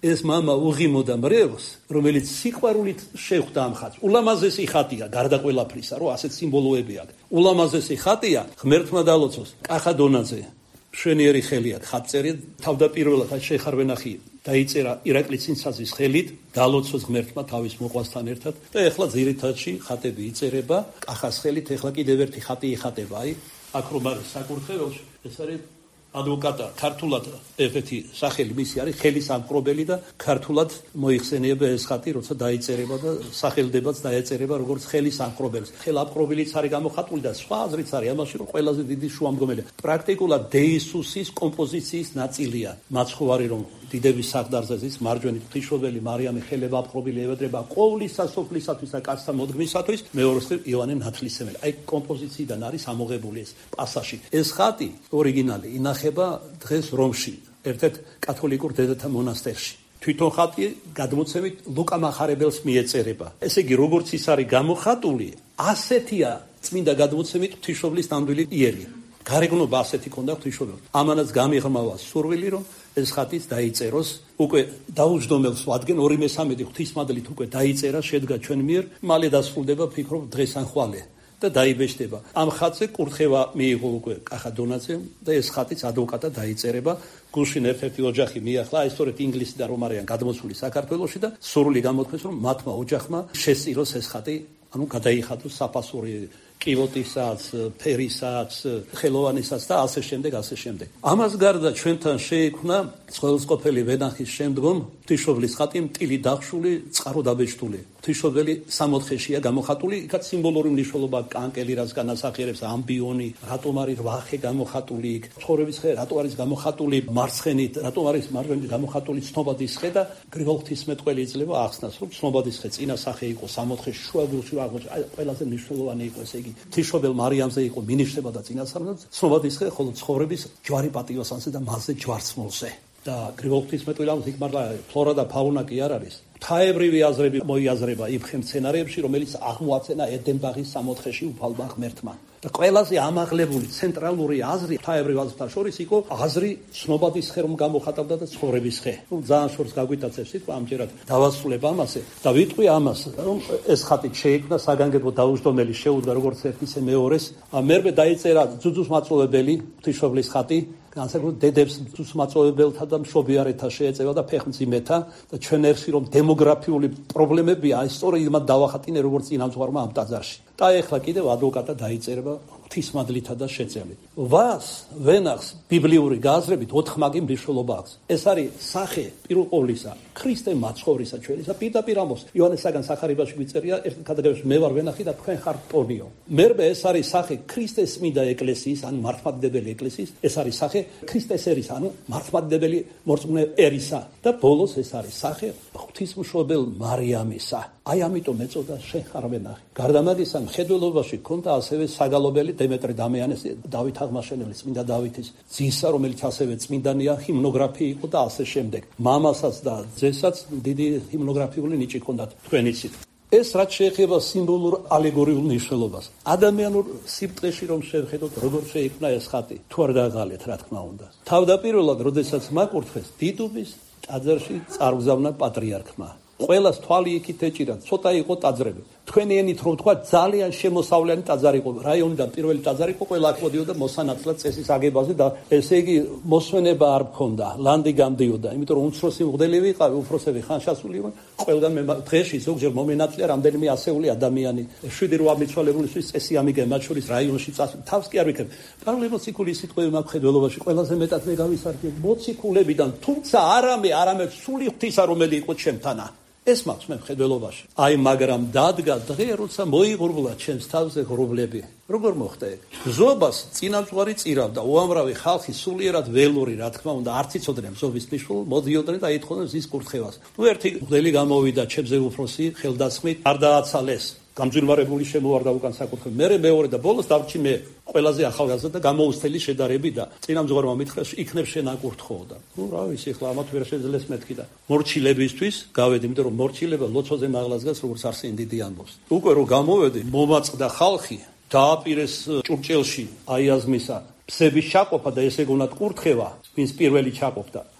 ეს мама უღიმოდა მრევლს, რომელიც სიყვარულით შეხვდა ამ ხატს. ულამაზესი ხატია, გარდა ყველაფრისა, რომ ასეთ სიმბოლოები აქვს. ულამაზესი ხატია, ღმერთმა დალოცოს. კახა დონაძე, მშვენიერი ხელი აქვს, ხატწერი, თავდაპირველად შეხარვენახი დაიწერა ირაკლი ცინცაძის ხელით, დალოცოს ღმერთმა თავის მოყვასთან ერთად და ეხლა ძირითადში ხატები იწერება კახას ხელით, ეხლა კიდევ ერთი ხატი იხატება, აი, აქ რომ არის საკურთხეველში, ეს არის ადვოკატა, ქართულად ესეთი სახელი მისი არის ხელის ამკრობელი და ქართულად მოიხსენიება ეს ხატი, როცა დაიწერება და სახელდებაც დაეწერება როგორც ხელის ამკრობელს. ხელამკრობელიც არის გამოხატული და სხვა აზრიც არის ამაში, რომ ყველაზე დიდი შუამდგომელია. პრაქტიკულად დეისუსის კომპოზიციის ნაწილია. მაცხოვარი რომ დიდების საღდარზეც მარჯვენა ღვთისმშობელი მარიამი ხელებამკრობელი ევედრება ყოვლისა სოფლისათვის და კაცთა მოდგმისათვის, მეორე მხრივ იოანე ნათლისმცემელი. აი კომპოზიციიდან არის ამოღებული ეს პასაჟი. ეს ხატი ორიგინალი ინახება დღეს რომში, ერთ-ერთ კათოლიკურ დედათა მონასტერში. თვითონ ხატი გადმოცემით ლუკა მახარებელს მიეწერება. ესე იგი, როგორც ის არის გამოხატული, ასეთია წმინდა გადმოცემით ღვთისმშობლის ნამდვილი იერი. გარეგნობა ასეთი ქონდა ღვთისმშობელს. ამანაც გამიღრმავა სურვილი, რომ ეს ხატიც დაიწეროს, უკვე დაუჯდომელს ვადგენ ორი მესამედი ღვთისმადლით უკვე დაიწერა, შედგა ჩვენ მიერ, მალე დასრულდება, ფიქრობ, დღეს ან ხვალე და დაიბეჭდება. ამ ხატზე კურთხევა მიიღო უკვე კახა დონაძემ და ეს ხატიც ადვოკატად დაიწერება. გულშინ ერთ-ერთი ოჯახი მიახლა, აი სწორედ ინგლისიდან რომ არიან გადმოსული საქართველოში და სურვილი გამოთქვეს, რომ მათმა ოჯახმა შესწიროს ეს ხატი, ანუ გადაიხადოს საფასური კილოტისაც, ფერისაც, ხელოვანისაც და ასე შემდეგ, ასე შემდეგ. ამას გარდა ჩვენთან შეიქმნა წყვილსყოფელი ვენახის შემდგომ ღვთისმშობლის ხატი მტილი დახშული, წყარო დაბეჭდული. ღვთისმშობელი სამოთხეშია გამოხატული, იქაც სიმბოლური მნიშვნელობა კანკელი რაც განასახიერებს, ამბიონი, რატომ არის რვახე გამოხატული იქ, ცხოვრების ხე რატო არის გამოხატული მარცხენით, რატომ არის მარჯვენით გამოხატული ცნობადის ხე და გრიგოლ ღვთისმეტყველი იძლევა ახსნას, რომ ცნობადის ხე წინა სახე იყო სამოთხეში, შუაგულში აღმოჩნდა, აი ყველაზე მნიშვნელოვანი იყო ესე იგი. ღვთისმშობელ მარიამზე იყო მინიშნება და წინასწარმეტყველად, ცნობადის ხე ხოლო ცხოვრების ჯვარი პატიოსანზე და მასზე ჯვარცმულზე. და გრიგოლ ღვთისმეტყველი ამას იქ მართლა ფლორა და ფაუნა კი არ არის. ღვთაებრივი აზრები მოიაზრება იფხემ სცენარებში, რომელიც აღმოაცენა ედენბაღის სამოთხეში უფალმა ღმერთმა. და ყველაზე ამაღლებული ცენტრალური აზრი ღვთაებრივ აზრთა შორის იყო აზრი ცნობადის ხე რომ გამოხატავდა და ცხოვრების ხე. ნუ ძალიან შორს გაგვიტაცებს სიტყვა, ამჯერად დავასრულებ ამასე და ვიტყვი ამას, რომ ეს ხატი შეიქმნა საგანგებო დაუჯდომელი შეუდგა როგორც ერთის მეორეს. მერმე დაიწერა ძუძუს მაწვევებელი ღვთისმშობლის ხატი, განსაკუთრებით დედებს მაწვევებელთა და მშობიარეთა შეეწევა და ფეხმძიმეთა და ჩვენ ერსი რომ დემოგრაფიული პრობლემებია, აი სწორედ იმათ დავახატინე როგორც წინამძღვარმა ამ ტაძარში. და ეხლა კიდევ ადვოკატად დაიწერება ღვთისმადლითა და შეწევით. ვას, ვენახს ბიბლიური გააზრებით ოთხმაგი მნიშვნელობა აქვს. ეს არის სახე პირველ ყოვლისა ქრისტე მაცხოვრისა ჩვენისა პირდაპირ ამბობს. იოანესაგან სახარებაში გვიწერია ერთ კადაგებში მე ვარ ვენახი და თქვენ ხართ პონიო. მერმე ეს არის სახე ქრისტეს წმინდა ეკლესიის, ანუ მართლმადიდებელი ეკლესიის, ეს არის სახე ქრისტეს ერის, ანუ მართლმადიდებელი მორწმუნე ერისა და ბოლოს ეს არის სახე ღვთისმშობელ მარიამისა. აი ამიტომ ეწოდა შენ ხარ ვენახი. გარდა მაგისა მხედველობაში ქონდა ასევე საგალობელი დემეტრე დამიანეს, დავით აღმაშენებლის, წმინდა დავითის ძისა, რომელიც ასევე წმინდანია, ჰიმნოგრაფი იყო და ასე შემდეგ. მამასაც და ძესაც დიდი ჰიმნოგრაფიული ნიჭი ჰქონდათ, თქვენ იცით. ეს რაც შეეხება სიმბოლურ ალეგორიულ მნიშვნელობას. ადამიანურ სიბტყეში რომ შევხედოთ, როგორ შეიქმნა ეს ხატი, თუ არ გააღალეთ, რა თქმა უნდა. თავდაპირველად, როდესაც მაკურთხეს, დიდუბის ტაძარში წარგზავნა პატრიარქმა. ყველას თვალი იქით ეჭირა, ცოტა იყო ტაძრები. თქვენი ენით რომ თქვა, ძალიან შემოსავლიანი ტაძარი იყო, რაიონიდან პირველი ტაძარი იყო, ყველა აქ მოდიოდა მოსანათლად წესის აგებაზე და ესე იგი მოსვენება არ მქონდა, ლანდი გამდიოდა, იმიტომ რომ უმცროსი მღვდელი ვიყავი, უფროსები ხანშასული იყო, ყველგან მე დღეში ზოგჯერ მომენაკლია რამდენიმე ასეული ადამიანი, შვიდი რვა მიცვალებულისთვის წესი ამიგე, მათ შორის რაიონში წასვლა, თავს კი არ ვიქნებ. პარალელმოციკული სიტყვები მაქვს ხედველობაში, ყველაზე მეტად მე გავისარგებ მოციქულებიდან, თუმცა არამე, არამე სული ღვთისა რომელი იყო ჩემთანა. ეს მაქვს მე მხედველობაში. აი, მაგრამ დადგა დღე, როცა მოიღრუბლა ჩემს თავზე ღრუბლები. როგორ მოხდა ეგ? ზობას წინამძღვარი წირავდა, უამრავი ხალხი სულიერად ველური, რა თქმა უნდა, არც იცოდნენ ზობის მნიშვნელობას, მოდიოდნენ და ეთქოდნენ ზის კურთხევას. ნუ ერთი მღვდელი გამოვიდა ჩემზე უფროსი, ხელდასხმით, არ დააცალეს. გამძვირვარებული შემოვარდა უკან საკურთხეველი. მე მეორე და ბოლოს დავჭი მე ყველაზე ახალგაზრდა და გამოუცდელი შედარები და წინამძღვარმა მითხრა, იქნებ შენ აკურთხო და. ნუ რა ვიცი, ახლა ამათ ვერ შეძლეს მეთქი და მორჩილებისთვის გავედი, იმიტომ რომ მორჩილება ლოცვაზე მაღლას გას, როგორც არსენ დიდი ამბობს. უკვე რომ გამოვედი, მომაწყდა ხალხი, დააპირეს ჭურჭელში აიაზმისა ფსების ჩაყოფა და ესე გონათ კურთხევა, ვინც პირველი ჩაყოფდა.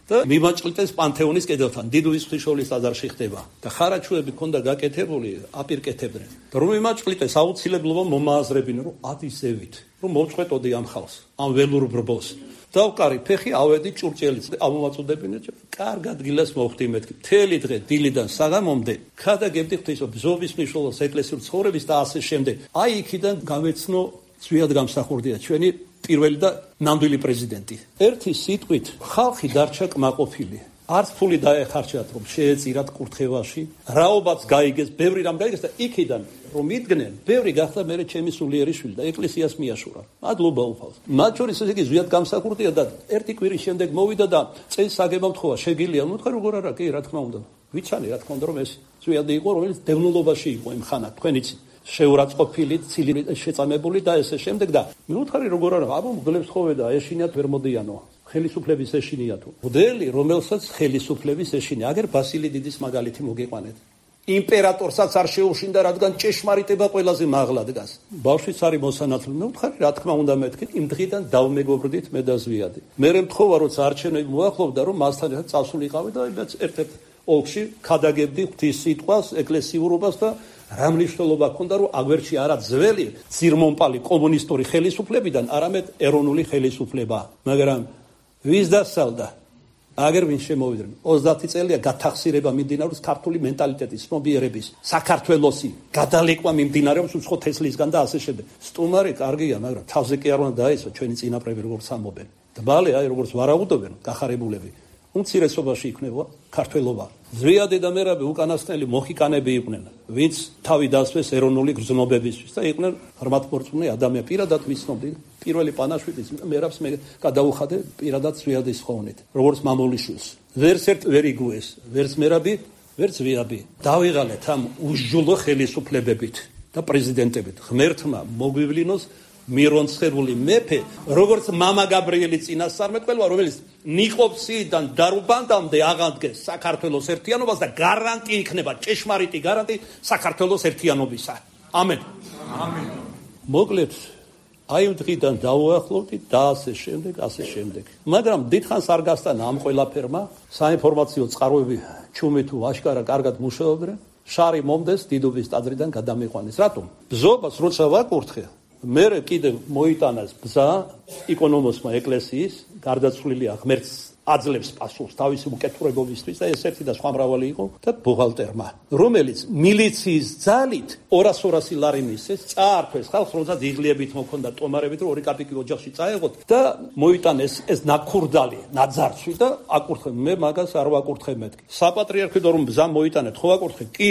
და მიმაჭრიტეს პანთეონის კედელთან, დიდუის ღვთისმშობლის ტაძარში ხდება და ხარაჩუები ქონდა გაკეთებული, აპირკეთებდნენ. და რომ მიმაჭრიტეს აუცილებლობა მომააზრებინა, რომ ადისევით, რომ მოვწყვეტოდი ამ ხალხს, ამ ველურ ბრბოს. დავყარი ფეხი, ავედი ჭურჭელიც, ამომაწოდებინე, კარგად გილას მოხდი მეთქი. მთელი დღე დილიდან საღამომდე ქადაგებდი ღვთისმშობ ბზობის მნიშვნელობას ეკლესიურ ცხოვრების და ასე შემდეგ. აი იქიდან გავეცნო ძვიად გამსახურდია ჩვენი პირველი და ნამდვილი პრეზიდენტი. ერთი სიტყვით ხალხი დარჩა კმაყოფილი. არც ფული დაეხარჯათ, რომ შეეწირათ კურთხევაში, რაობაც გაიგეს, ბევრი რამ გაიგეს და იქიდან რომ იდგნენ, ბევრი გახდა მერე ჩემი სულიერი შვილი და ეკლესიას მიაშურა. მადლობა უფალს. მათ შორის ესე იგი ზვიად გამსახურდია და ერთი კვირის შემდეგ მოვიდა და წელს საგებავ თქვა, შეგილია, ნუ თქვა როგორ არა, კი, რა თქმა უნდა. ვიცანი, რა თქმა უნდა, რომ ეს ზვიადი იყო, რომელიც დევნილობაში იყო იმ ხანად, თქვენ იცით. შეურაცხყოფილი, ცილი შეწამებული და ესე შემდეგ და მიუთხარი როგორ არა, აბა მგლებს ხოვედა, ეშინიათ ვერ მოდიანო. ხელისუფლების ეშინია თუ. მოდელი, რომელსაც ხელისუფლების ეშინია, აგერ ბასილი დიდის მაგალითი მოგიყვანეთ. იმპერატორსაც არ შეუშინდა, რადგან ჭეშმარიტება ყველაზე მაღლა დგას. ბავშვიც არის მოსანათლი, მიუთხარი, რა თქმა უნდა მეთქით, იმ დღიდან დავმეგობრდით მე და ზვიადი. მე მეთხოვა, როცა არჩევნები მოახლოვდა, რომ მასთან ერთად წავსულიყავი და იმაც ერთ-ერთ ოლქში ქადაგებდი ღვთის სიტყვას, ეკლესიურობას და რა მნიშვნელობა ჰქონდა, რომ აგვერჩი არა ძველი ძირმომპალი კომუნისტური ხელისუფლებიდან, არამედ ეროვნული ხელისუფლება. მაგრამ ვის დასალდა? აგერ ვინ შემოვიდნენ? ოცდაათი წელია გათახსირება მიმდინარეობს ქართული მენტალიტეტის, ცნობიერების, საქართველოსი, გადალეკვა მიმდინარეობს უცხო თესლისგან და ასე შემდეგ. სტუმარი კარგია, მაგრამ თავზე კი არ უნდა დაესვა ჩვენი წინაპრები როგორც ამობენ. დაბალე, აი როგორც ვარაუდობენ გახარებულები. უმცირესობაში იქნება ქართველობა. ზვიადი და მერაბი უკანასკნელი მოხიკანები იყვნენ, ვინც თავი დასვეს ეროვნული გრძნობებისთვის და იყვნენ ღრმათმორწმუნე ადამიანი. პირადად ვიცნობდი, პირველი პანაშვიდის მერაბს მე გადაუხადე პირადად ზვიადის ხოვნით, როგორც მამულიშვილს. ვერც ერთ ვერ იგუეს, ვერც მერაბი, ვერც ზვიადი. დავიღალეთ ამ უშჯულო ხელისუფლებებით და პრეზიდენტებით. ღმერთმა მოგვივლინოს მირონცხებული მეფე, როგორც მამა გაბრიელი წინასწარმეტყველია, რომელიც ნიკოპსიიდან დარუბანდამდე აღადგენს საქართველოს ერთიანობას და გარანტი იქნება, ჭეშმარიტი გარანტი საქართველოს ერთიანობისა. ამენ. ამენ. მოკლედ, აი ამ დღიდან დავუახლოვდით და ასე შემდეგ, ასე შემდეგ. მაგრამ დიდხანს არ გასტანა ამ ყველაფერმა, საინფორმაციო წყაროები ჩუმი თუ აშკარა კარგად მუშაობდნენ, შარი მომდეს დიდობის ტაძრიდან გადამიყვანეს. რატომ? ბზობას როცა ვაკურთხე, მერე კიდე მოიტანას ბზა იკონომოსმა ეკლესიის, გარდაცვლილია ღმერთს აძლევს პასუხს თავისი უკეთურებობისთვის და ეს ერთი და სხვა მრავალი იყო და ბუღალტერმა, რომელიც მილიციის ძალით ორასი ლარი მისცეს, წაართვეს ხალხს, როცა დიღლიებით მოქონდა ტომარებით, რომ ორი კაპიკი ოჯახში წაეღოთ და მოიტანეს ეს ნაკურდალი, ნაძარცვი და აკურთხე. მე მაგას არ ვაკურთხე მეთქი. საპატრიარქო რომ ბზა მოიტანეთ, ხო ვაკურთხე? კი,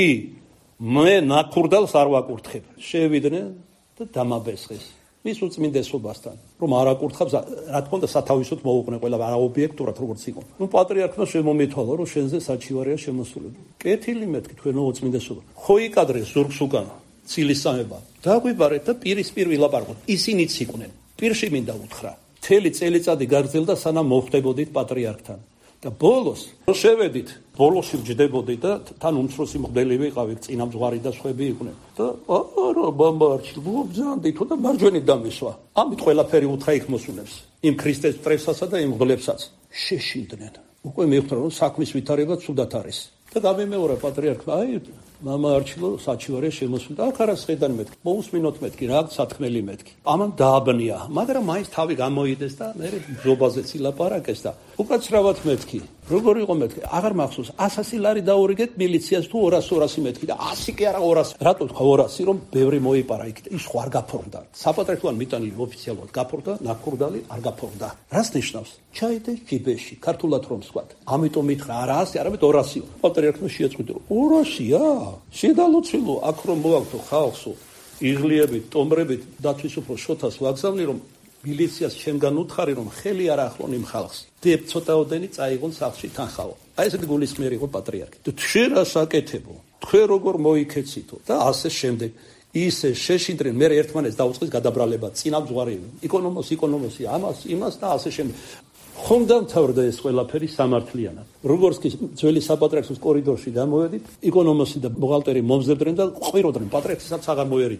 მე ნაკურდალს არ ვაკურთხებ. შევიდნენ და დამაბესხეს მის უწმინდესობასთან, რომ არ აკურთხავს, რა თქმა უნდა, სათავისოდ მოუყნე ყველა არა ობიექტურად როგორც იყო. ნუ პატრიარქმა შემომითვალა, რომ შენზე საჩივარია შემოსული. კეთილი მეთქი თქვენო უწმინდესობა. ხო იკადრეს ზურგს უკან ცილისწამება. დაგვიბარეთ და პირისპირ ვილაპარაკოთ. ისინიც იყვნენ. პირში მინდა უთხრა. მთელი წელიწადი გაგრძელდა, სანამ მოხვდებოდით პატრიარქთან. და ბოლოს შევედით, ბოლოში ვჯდებოდი და თან უმცროსი მღვდელი ვიყავი, წინამძღვარი და სხვები იყვნენ. და არა, ბამბარჩი, ბძანდით და მარჯვენით დამისვა. ამით ყველაფერი უთხრა იქ მოსულებს. იმ ქრისტეს მტრებსასა და იმ მღვდლებსაც შეშინდნენ. უკვე მივხვდა, რომ საქმის ვითარება ცუდად არის. და გამიმეორა პატრიარქმა, აი, მამა არჩილო საჩივარია შემოსული და აქ არა სხედან მეთქი. მოусმინოთ მეთქი, რა სათქმელი მეთქი. ამან დააბნია, მაგრამ მაინც თავი გამოიდეს და მე ბზობაზეც ილაპარაკეს და უკაცრავად მეთქი. როგორ იყო მეთქი? აღარ მახსოვს. ასასი ლარი დაურიგეთ მილიციას თუ ორასი მეთქი და ასი კი არა ორასი. რატო თქვა ორასი, რომ ბევრი მოიპარა იქ და ის ხო არ გაფორმდა. საპატრიარქოან მიტანილი ოფიციალურად გაფორმდა, ნაკურდალი არ გაფორმდა. რას ნიშნავს? ჩაიდეს ჯიბეში, ქართულად რომ ვსვათ. ამიტომ მითხრა არა ასი, არამედ ორასიო. პატრიარქმა შეაწყვიტა, ორასია? შედალოცილო, აქ რომ მოაქვთო ხალხსო, იღლიებით, ტომრებით დათვის უფრო შოთას ვაგზავნი, რომ მილიციას ჩემგან უთხარი, რომ ხელი არ ახლონ იმ ხალხს. დებ ცოტაოდენი წაიღონ სახლში თანხაო. აი ესეთი გულისმიერი იყო პატრიარქი. და თქვენ რა საკეთებო? თქვენ როგორ მოიქეცითო? და ასე შემდეგ. ისე შეშინდნენ, მე ერთმანეთს დაუწყეს გადაბრალება, წინამძღვარი, იკონომოსი, იკონომოსი, ამას, იმას და ასე შემდეგ. ხომ დამთავრდა ეს ყველაფერი სამართლიანად. როგორც კი ძველი საპატრიარქოს კორიდორში გამოვედით, იკონომოსი და ბუღალტერი მომზადებდნენ და ყვიროდნენ, პატრიარქისაც აღარ მოერიდათ.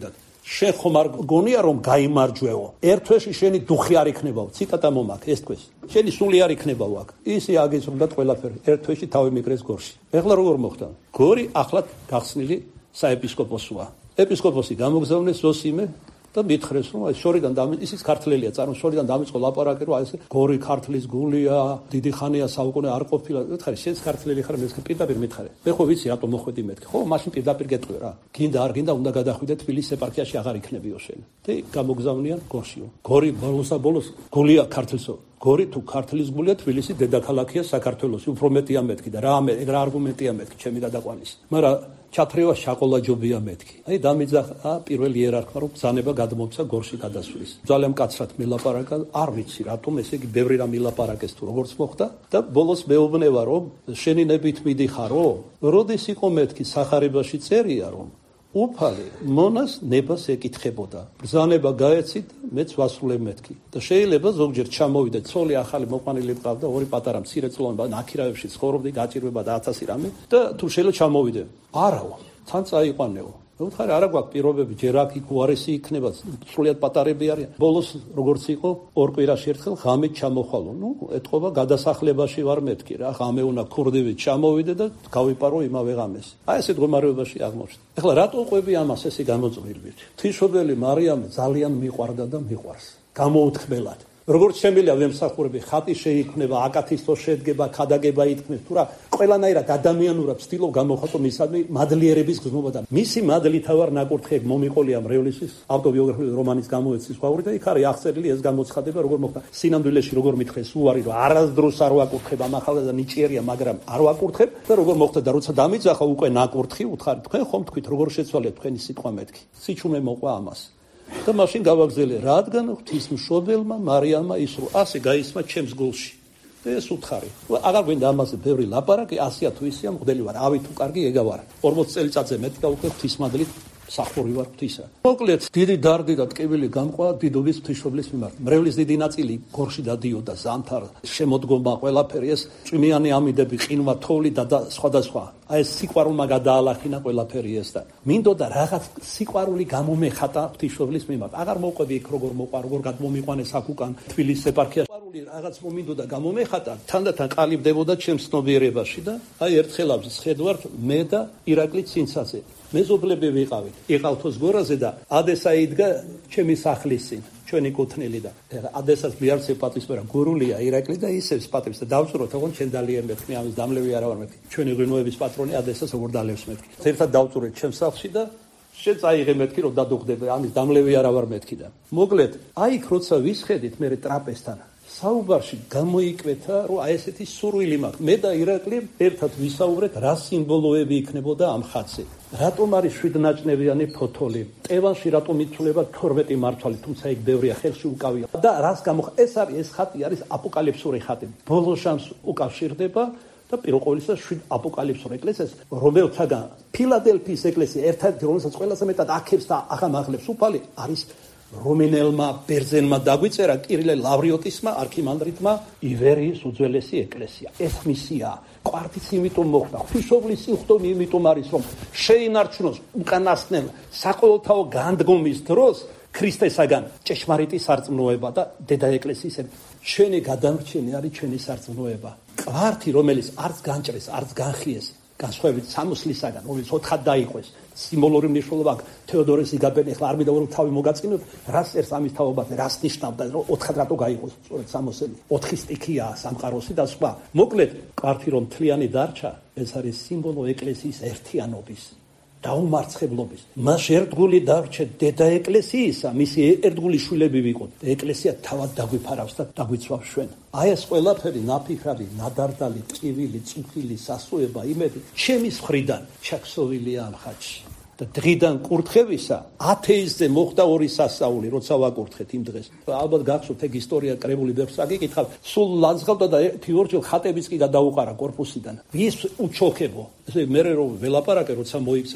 შენ ხომ არ გონია რომ გაიმარჯვეო? ერთ თვეში შენი დუხი არ იქნებაო. ციტატა მომაქ ეს თქვეს. შენი სული არ იქნებაო აქ. ისი აგეცრუდა ყველაფერი. ერთ თვეში თავი მიგრეს გორში. ეხლა როგორ მოხდა? გორი ახლად გახსნილი საეპისკოპოსოა. ეპისკოპოსი გამოგზავნეს ზოსიმე და მითხრეს რომ აი შორიდან და ისიც ქართლელია წარმო შორიდან დამიწყო ლაპარაკი რომ აი ეს გორი ქართლის გულია დიდი ხანია საუკუნე არ ყოფილა მითხარი შენს ქართლელი ხარ მე პირდაპირ მითხარე მე ხო ვიცი რატომ მოხვედი მეთქი ხო მაშინ პირდაპირ გეტყვი რა გინდა არ გინდა უნდა გადახვიდე თბილისის ეპარქიაში აღარ იქნებიო შენ და გამოგზავნიან გორშიო გორი ბოლოსა ბოლოს გულია ქართლსო გორი თუ ქართლის გულია თბილისი დედაქალაქია საქართველოს უფრო მეტია მეთქი და რა რა არგუმენტია მეთქი ჩემი გადაყვანის მაგრამ ჩათრევა შაყოლაჯობია მეთქი. აი დამიძახა პირველი იერარქმა რომ ბრძანება გადმომცა გორში გადასვლის. ძალიან მკაცრად მილაპარაკა, არ ვიცი რატომ ესე იგი ბევრი რამ მილაპარაკეს თუ როგორც მოხდა და ბოლოს მეუბნება რომ შენი ნებით მიდიხარო, როდის იყო მეთქი სახარებაში წერია რომ უფალი მონას ნებას ეკითხებოდა. ბრძანება გაეცით, მეც ვასრულებ მეთქი. და შეიძლება ზოგჯერ ჩამოვიდე ცოლი ახალი მოყვანილი მყავდა, ორი პატარა მცირეწლოვანი ნაქირავებში ცხოვრობდი, გაჭირვება და ათასი რამე და თუ შეიძლება ჩამოვიდე. არაო, თან წაიყვანეო. უთხარი არა გვაქვს პირობები, ჯერ აქ იქ უარესი იქნება, სრულიად პატარები არიან. ბოლოს როგორც იყო, ორ კვირაში ერთხელ ღამით ჩამოხვალო. ნუ ეთყობა გადასახლებაში ვარ მეთქი რა, ღამე უნდა ქურდივით ჩამოვიდე და გავიპარო იმავე ღამეს. აი ესეთ მდგომარეობაში აღმოჩნდა. ეხლა რატო ყვები ამას ესე გამოწვირვით? ღვთისმშობელი მარიამი ძალიან მიყვარდა და მიყვარს. გამოუთქმელად. როგორც შემიძლია ვემსახურები, ხატი შეიქმნება, აკათისტო შედგება, ქადაგება ითქმის, თუ რა, ყველანაირად ადამიანურად ვცდილობ გამოხატო მისადმი მადლიერების გზნობა და მისი მადლითავარ ნაკურთხი მომიყოლია მრევლისის ავტობიოგრაფიული რომანის გამოეცის ყვავრი და იქ არის აღწერილი ეს გამოცხადება, როგორ მოხდა. სინამდვილეში როგორ მითხრეს უარი, რომ არასდროს არ ვაკურთხებ ამ ახალგაზრდა ნიჭიერია, მაგრამ არ ვაკურთხებ და როგორ მოხდა და როცა დამიძახა უკვე ნაკურთხი, უთხარი თქვენ ხომ თქვით როგორ შეცვალეთ თქვენი სიტყვა მეთქი. სიჩუმე მოყვა ამას. და მაშინ გავაგზელე რადგან ღვთისმშობელმა მარიამმა ისრო ასე გაისმა ჩემს გულში ეს უთხარი აღარ გვინდა ამაზე ბევრი ლაპარაკი ასია თუ ისია მღვდელი ვარ ავი თუ კარგი ეგა ვარ ორმოც წელიწადზე მეტი გავუკვე ღვთისმადლით სახური ვარ ღვთისა მოკლედ დიდი დარდი და ტკივილი გამყვა დიდობის ღვთისმშობლის მიმართ მრევლის დიდი ნაწილი გორში დადიოდა ზამთარ შემოდგომა ყველაფერი ეს წვიმიანი ამიდები ყინვა თოვლი და სხვადასხვა აი ეს სიყვარულმა გადაალახინა ყველაფერი ეს და მინდოდა რაღაც სიყვარული გამომეხატა ღვთისმშობლის მიმართ აღარ მოყვები იქ როგორ მოყვა როგორ გადმომიყვანეს აქ უკან თბილისის ეპარქიაში სიყვარული რაღაც მომინდოდა გამომეხატა თანდათან ყალიბდებოდა ჩემს ცნობიერებაში და აი ერთხელაც შედვართ მე და ირაკლი ცინცაძე მეზობლები ვიყავით იყავთოს გორაზე და ადესა იდგა ჩემი სახლის წინ ჩვენი კუთვნილი და ადესას მიარცე პატისმერა გურულია ირაკლი და ისევ პატრის და დავწურო თქო ჩვენ ძალიან მეთქი ამის დამლევი არა ვარ მეთქი ჩვენი ღვინოების პატრონი ადესას როგორ დალევს მეთქი ერთად დავწურეთ ჩემს სახლში და შენ წაიღე მეთქი რომ დადუხდები ამის დამლევი არა ვარ მეთქი და მოკლედ აი იქ როცა ვისხედით მე ტრაპეზთან საუბარში გამოიკვეთა რომ აი ესეთი სურვილი მაქვს მე და ირაკლი ერთად ვისაუბრეთ რა სიმბოლოები იქნებოდა ამ ხატზე რატომ არის შვიდნაჭნევიანი ფოთოლი ტევანში რატომ იცვლება თორმეტი მართალი თუმცა იქ ბევრია ხელში უკავია და რას გამო ეს არის ეს ხატი არის აპოკალიფსური ხატი ბოლო შანს უკავშირდება და პირველ ყოვლისა შვიდ აპოკალიფსურ ეკლესიას რომელთაგან ფილადელფიის ეკლესია ერთ-ერთი რომელსაც ყველაზე მეტად აქებს და აღამაღლებს უფალი არის რომენელმა ბერძენმა დაგვიწერა კირილე ლავრიოტისმა არქიმანდრიტმა ივერიის უძველესი ეკლესია ეს მისია კვართიც იმიტომ მოხდა ღვთისმშობლის სიხვდომი იმიტომ არის რომ შეინარჩუნოს უკანასკნელ საყოველთაო განდგომის დროს ქრისტესაგან ჭეშმარიტი სარწმუნოება და დედა ეკლესიის ჩვენი გადამრჩენი არის ჩვენი სარწმუნოება კვართი რომელიც არც განჭრეს არც განხიეს განსხვავებით სამოსლისაგან რომელიც ოთხად დაიყვეს სიმბოლური მნიშვნელობა აქვს თეოდორეს იგაბენი ახლა არ მინდა რომ თავი მოგაწინოთ რას წერს ამის თაობაზე რას ნიშნავდა რომ ოთხად რატო გაიყოს სწორედ სამოსელი ოთხი სტიქია სამყაროსი და სხვა მოკლედ კვართი რომ თლიანი დარჩა ეს არის სიმბოლო ეკლესიის ერთიანობის დაუმარცხებლობის მას ერთგული დარჩა დედა ეკლესიისა მისი ერთგული შვილები ვიყოთ ეკლესია თავად დაგვიფარავს და დაგვიცვავს ჩვენ აი ეს ყველაფერი ნაფიქარი ნადარდალი ტკივილი წუხილი სასუება იმედი ჩემი მხრიდან ჩაქსოვილია ამ ხატში და დღიდან კურთხევისა ათეისტზე მოხდა ორი სასაული როცა ვაკურთხეთ იმ დღეს ალბათ გახსოვთ ეგ ისტორია კრებული ბევრს აგიკითხავ სულ ლანძღავდა და ერთი ორჯერ ხატებიც კი გადაუყარა კორპუსიდან ვის უჩოქებო ესე მე რომ ველაპარაკე როცა მოიქცა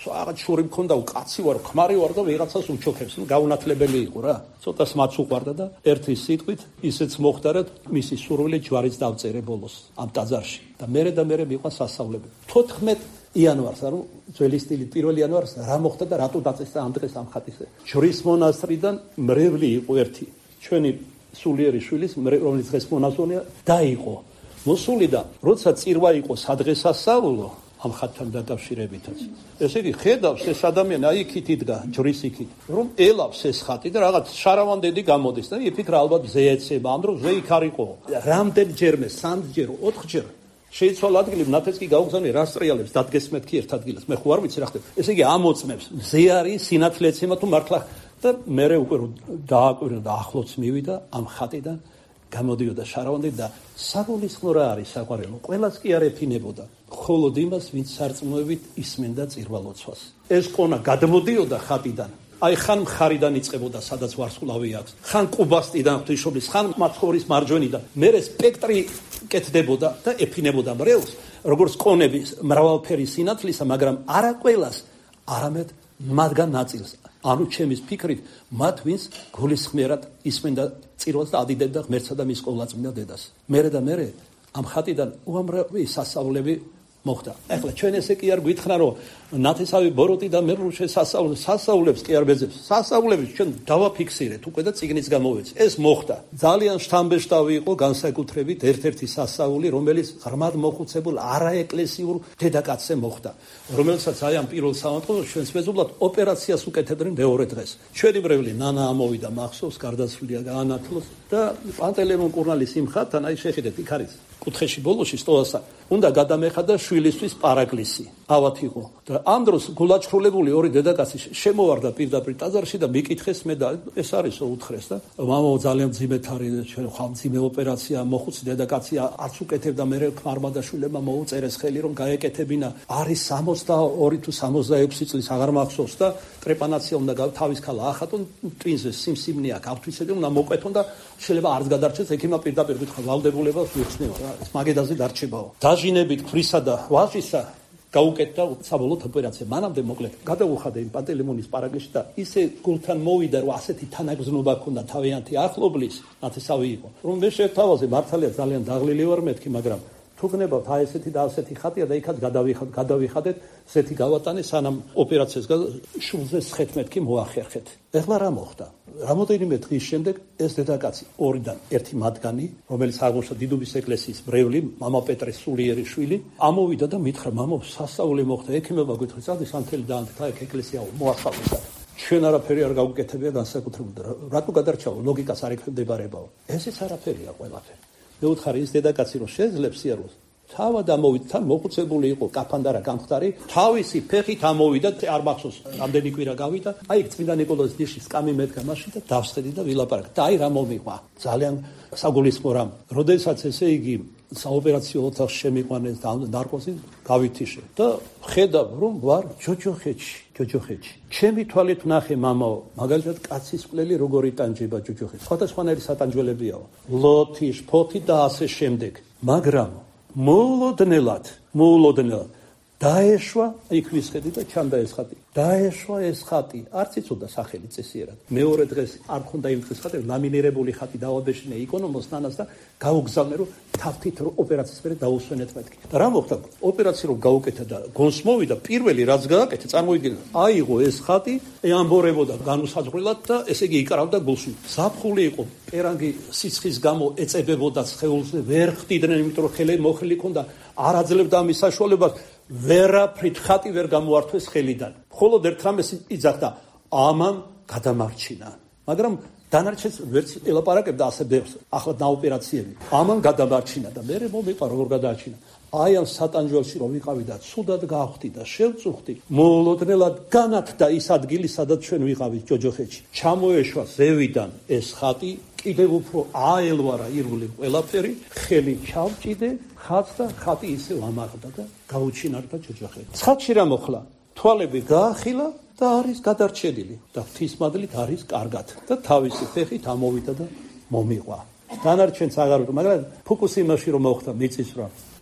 რაღაც შური მქონდა, კაცი ვარ, ქმარი ვარ და ვიღაცას უჩოქებს. ნუ გაუნათლებელი იყო რა. ცოტას მათ უყვარდა და ერთი სიტყვით ისეც მოხდა, რომ მისი სურვილი ჯვარიც დავწერე ბოლოს ამ ტაძარში. და მერე და მერე მიყვა სასწავლები. თოთხმეტ იანვარს, ანუ ძველი სტილით პირველ იანვარს რა მოხდა და რატო დაწესდა ამ დღეს ამ ხატისზე. ჯვრის მონასტრიდან მრევლი იყო ერთი. ჩვენი სულიერი შვილის, რომელიც დღეს მონაზონია, დაიყო. მოსული და როცა წირვა იყო სადღესასწაულო ამ ხატთან დაკავშირებითაც. ესე იგი, ხედავს ეს ადამიანი, აი იქით იდგა, ჯვრის იქით, რომ ელავს ეს ხატი და რაღაც შარავანდედი გამოდის და იფიქრა ალბათ ზე ეცება, ამ დროს ზე იქ არ იყო. რამდენჯერმე, სამჯერ, ოთხჯერ შეიცვალა ადგილი, ნათეს კი გაუგზავნე რასტრიალებს, დადგეს მეთქი ერთ ადგილას. მე ხო არ ვიცი რა ხდება. ესე იგი, ამოწმებს, ზე არის სინათლე ეცემა თუ მართლა და მერე უკვე დააკვირდა და ახლოც მივიდა ამ ხატიდან გამოდიოდა შარავანდი და საგულისხმო რა არის საყვარელო, ყველას კი არ ეფინებოდა, მხოლოდ იმას, ვინც სარწმუნოებით ისმენდა წირვალოცვას. ეს ყონა გადმოდიოდა ხატიდან, აი ხან მხარიდან იწყებოდა, სადაც ვარსკვლავი აქვს, ხან კუბასტიდან ღვთისმშობლის, ხან მაცხოვრის მარჯვენიდან, მერე სპექტრი კეთდებოდა და ეფინებოდა მრევლს, როგორც ყონების მრავალფერი სინათლისა, მაგრამ არა ყველას, არამედ მათგან ნაწილს. ანუ ჩემის ფიქრით, მათ ვინც გულისხმიერად ისმენდა წირვალს და ადიდებდა ღმერთსა და მის ყოვლადწმიდა დედას. მერე და მერე ამ ხატიდან უამრავი სასწაულები მოხდა. ეხლა ჩვენ ესე კი არ გვითხრა, რომ ნათესავი ბოროტი და მერუშე სასწაულებს, სასწაულებს კი არ ბეძებს. სასწაულებს ჩვენ დავაფიქსირეთ უკვე და წიგნიც გამოვეც. ეს მოხდა. ძალიან შთამბეშტავი იყო განსაკუთრებით ერთ-ერთი სასწაული, რომელიც ღრმად მოხუცებულ არაეკლესიურ დედაკაცზე მოხდა, რომელსაც აი ამ პირველ სამართლში ჩვენს მეზობლად ოპერაციას უკეთებდნენ მეორე დღეს. ჩვენი მრევლი ნანა ამოვიდა მახსოვს, გარდაცვლილია გაანათლოს და პანტელეიმონ კურნალის იმ ხატთან აი შეხედეთ, იქ არის კუთხეში ბოლოში სტოასა უნდა გადამეხადა შვილისთვის პარაკლისი. ავად იყო. და ამ დროს გულაჩქროლებული ორი დედაკაცი შემოვარდა პირდაპირ ტაძარში და მიკითხეს მე და ეს არისო უთხრეს და მამაო ძალიან მძიმედ არის, ჩვენ ხომ მძიმე ოპერაცია მოხუცი დედაკაცი არც უკეთებდა, მე ქმარმა და შვილებმა მოუწერეს ხელი რომ გაეკეთებინა. არის სამოცდაორი თუ სამოცდაექვსი წლის აღარ მახსოვს და ტრეპანაცია უნდა თავის ქალა ახატონ, ტვინზე სიმსივნე აქვს, ავთვისები უნდა მოკვეთონ და შეიძლება არც გადარჩეს, ექიმა პირდაპირ გითხრა ვალდებულებას ვიხსნევა რა, ეს მაგედაზე დარჩებაო. დაჟინებით ფრისა და ვაჟისა გაუკეთდა საბოლოო ოპერაცია. მანამდე მოკლედ გადაუხადა იმ პანტელეიმონის პარაკლისში და ისე გულთან მოვიდა, რომ ასეთი თანაგზნობა ჰქონდა თავიანთი ახლობლის, ნათესავი იყო. რომ მე შეთავაზე მართალია ძალიან დაღლილი ვარ მეთქი, მაგრამ თუ გნებავთ აი ესეთი და ასეთი ხატია და იქაც გადავიხად, გადავიხადეთ, ესეთი გავატანე, სანამ ოპერაციას შულზე სხეთმეთქი მოახერხეთ. ეხლა რა მოხდა? რამოდენიმე დღის შემდეგ ეს დედაკაცი ორიდან ერთი მათგანი, რომელიც აღმოჩნდა დიდუბის ეკლესიის მრევლი, მამა პეტრეს სულიერი შვილი, ამოვიდა და მითხრა, მამო, სასწაული მოხდა, ექიმებმა გითხრა, წადი სანთელი დაანთქვა, ეგ ეკლესიაო, მოახალხა. ჩვენ არაფერი არ გავუკეთებია განსაკუთრებით. რატო გადარჩაო? ლოგიკას არ ექვემდებარებაო. ესეც არაფერია ყველაფერი. მე ვუთხარი ის დედაკაცი რომ შეძლებს სიარულს, თავად ამოვიდა, თან მოხუცებული იყო, კაფანდარა გამხდარი, თავისი ფეხით ამოვიდა, არ მახსოვს, რამდენი კვირა გავიდა, აი წმინდა ნიკოლოზის ნიშის კამი მედგა მაშინ და დავსხედი და ვილაპარაკე. და აი რა მომიყვა. ძალიან საგულისხმო რამ. როდესაც ესე იგი საოპერაციო ოთახში შემიყვანეს და ნარკოზი გავითიშე და ხედავ რომ ვარ ჯოჯოხეთში, ჯოჯოხეთში. ჩემი თვალით ვნახე მამაო, მაგალითად კაცის მკვლელი როგორ იტანჯება ჯოჯოხეთში. სხვადასხვანაირი სატანჯველებიაო. ლოთი, შფოთი და ასე შემდეგ. მაგრამ მოულოდნელად, მოულოდნელად დაეშვა იქ ვისხედი და ჩანდა ეს ხატი. დაეშვა ეს ხატი, არც იცოდა სახელი წესიერად. მეორე დღეს არ ქონდა იმ დღეს ხატი, ლამინირებული ხატი დავაბეშინე იკონომოს ნანას და გაუგზავნე რომ თავთით ოპერაციის მერე დაუსვენეთ მეთქი. და რა მოხდა? ოპერაცია რომ გაუკეთა და გონს მოვიდა, პირველი რაც გააკეთა, წარმოიდგინე, აიღო ეს ხატი, ეამბორებოდა განუსაზღვრელად და ესე იგი იკრავდა გულში. ზაფხული იყო, პერანგი სიცხის გამო ეწებებოდა სხეულზე, ვერ ხდიდნენ, იმიტომ რომ ხელი მოხელი ქონდა, არ აძლევდა ამის საშუალებას. ვერაფრით ხატი ვერ გამოართვეს ხელიდან. მხოლოდ ერთ რამეს იძახდა, ამან გადამარჩინა. მაგრამ დანარჩენს ვერც ელაპარაკებდა ასე ბევრს, ახლა დაოპერაციები. ამან გადამარჩინა და მე მომიყვა როგორ გადაარჩინა. აი ამ სატანჯველში რომ ვიყავი და ცუდად გავხდი და შევწუხდი, მოულოდნელად განათდა ის ადგილი, სადაც ჩვენ ვიყავით ჯოჯოხეთში. ჩამოეშვა ზევიდან ეს ხატი, კიდევ უფრო აელვარა ირგვლივ ყველაფერი, ხელი ჩავჭიდე, ხატს და ხატი ისე ამაღლდა და გაუჩინარდა ჯოჯოხეთი. ცხადში რა მოხლა? თვალები გაახილა და არის გადარჩენილი და ღვთისმადლით არის კარგად და თავისი ფეხით ამოვიდა და მომიყვა. დანარჩენს აღარ, მაგრამ ფოკუსი იმაში რომ მოხდა მიწისძვრა.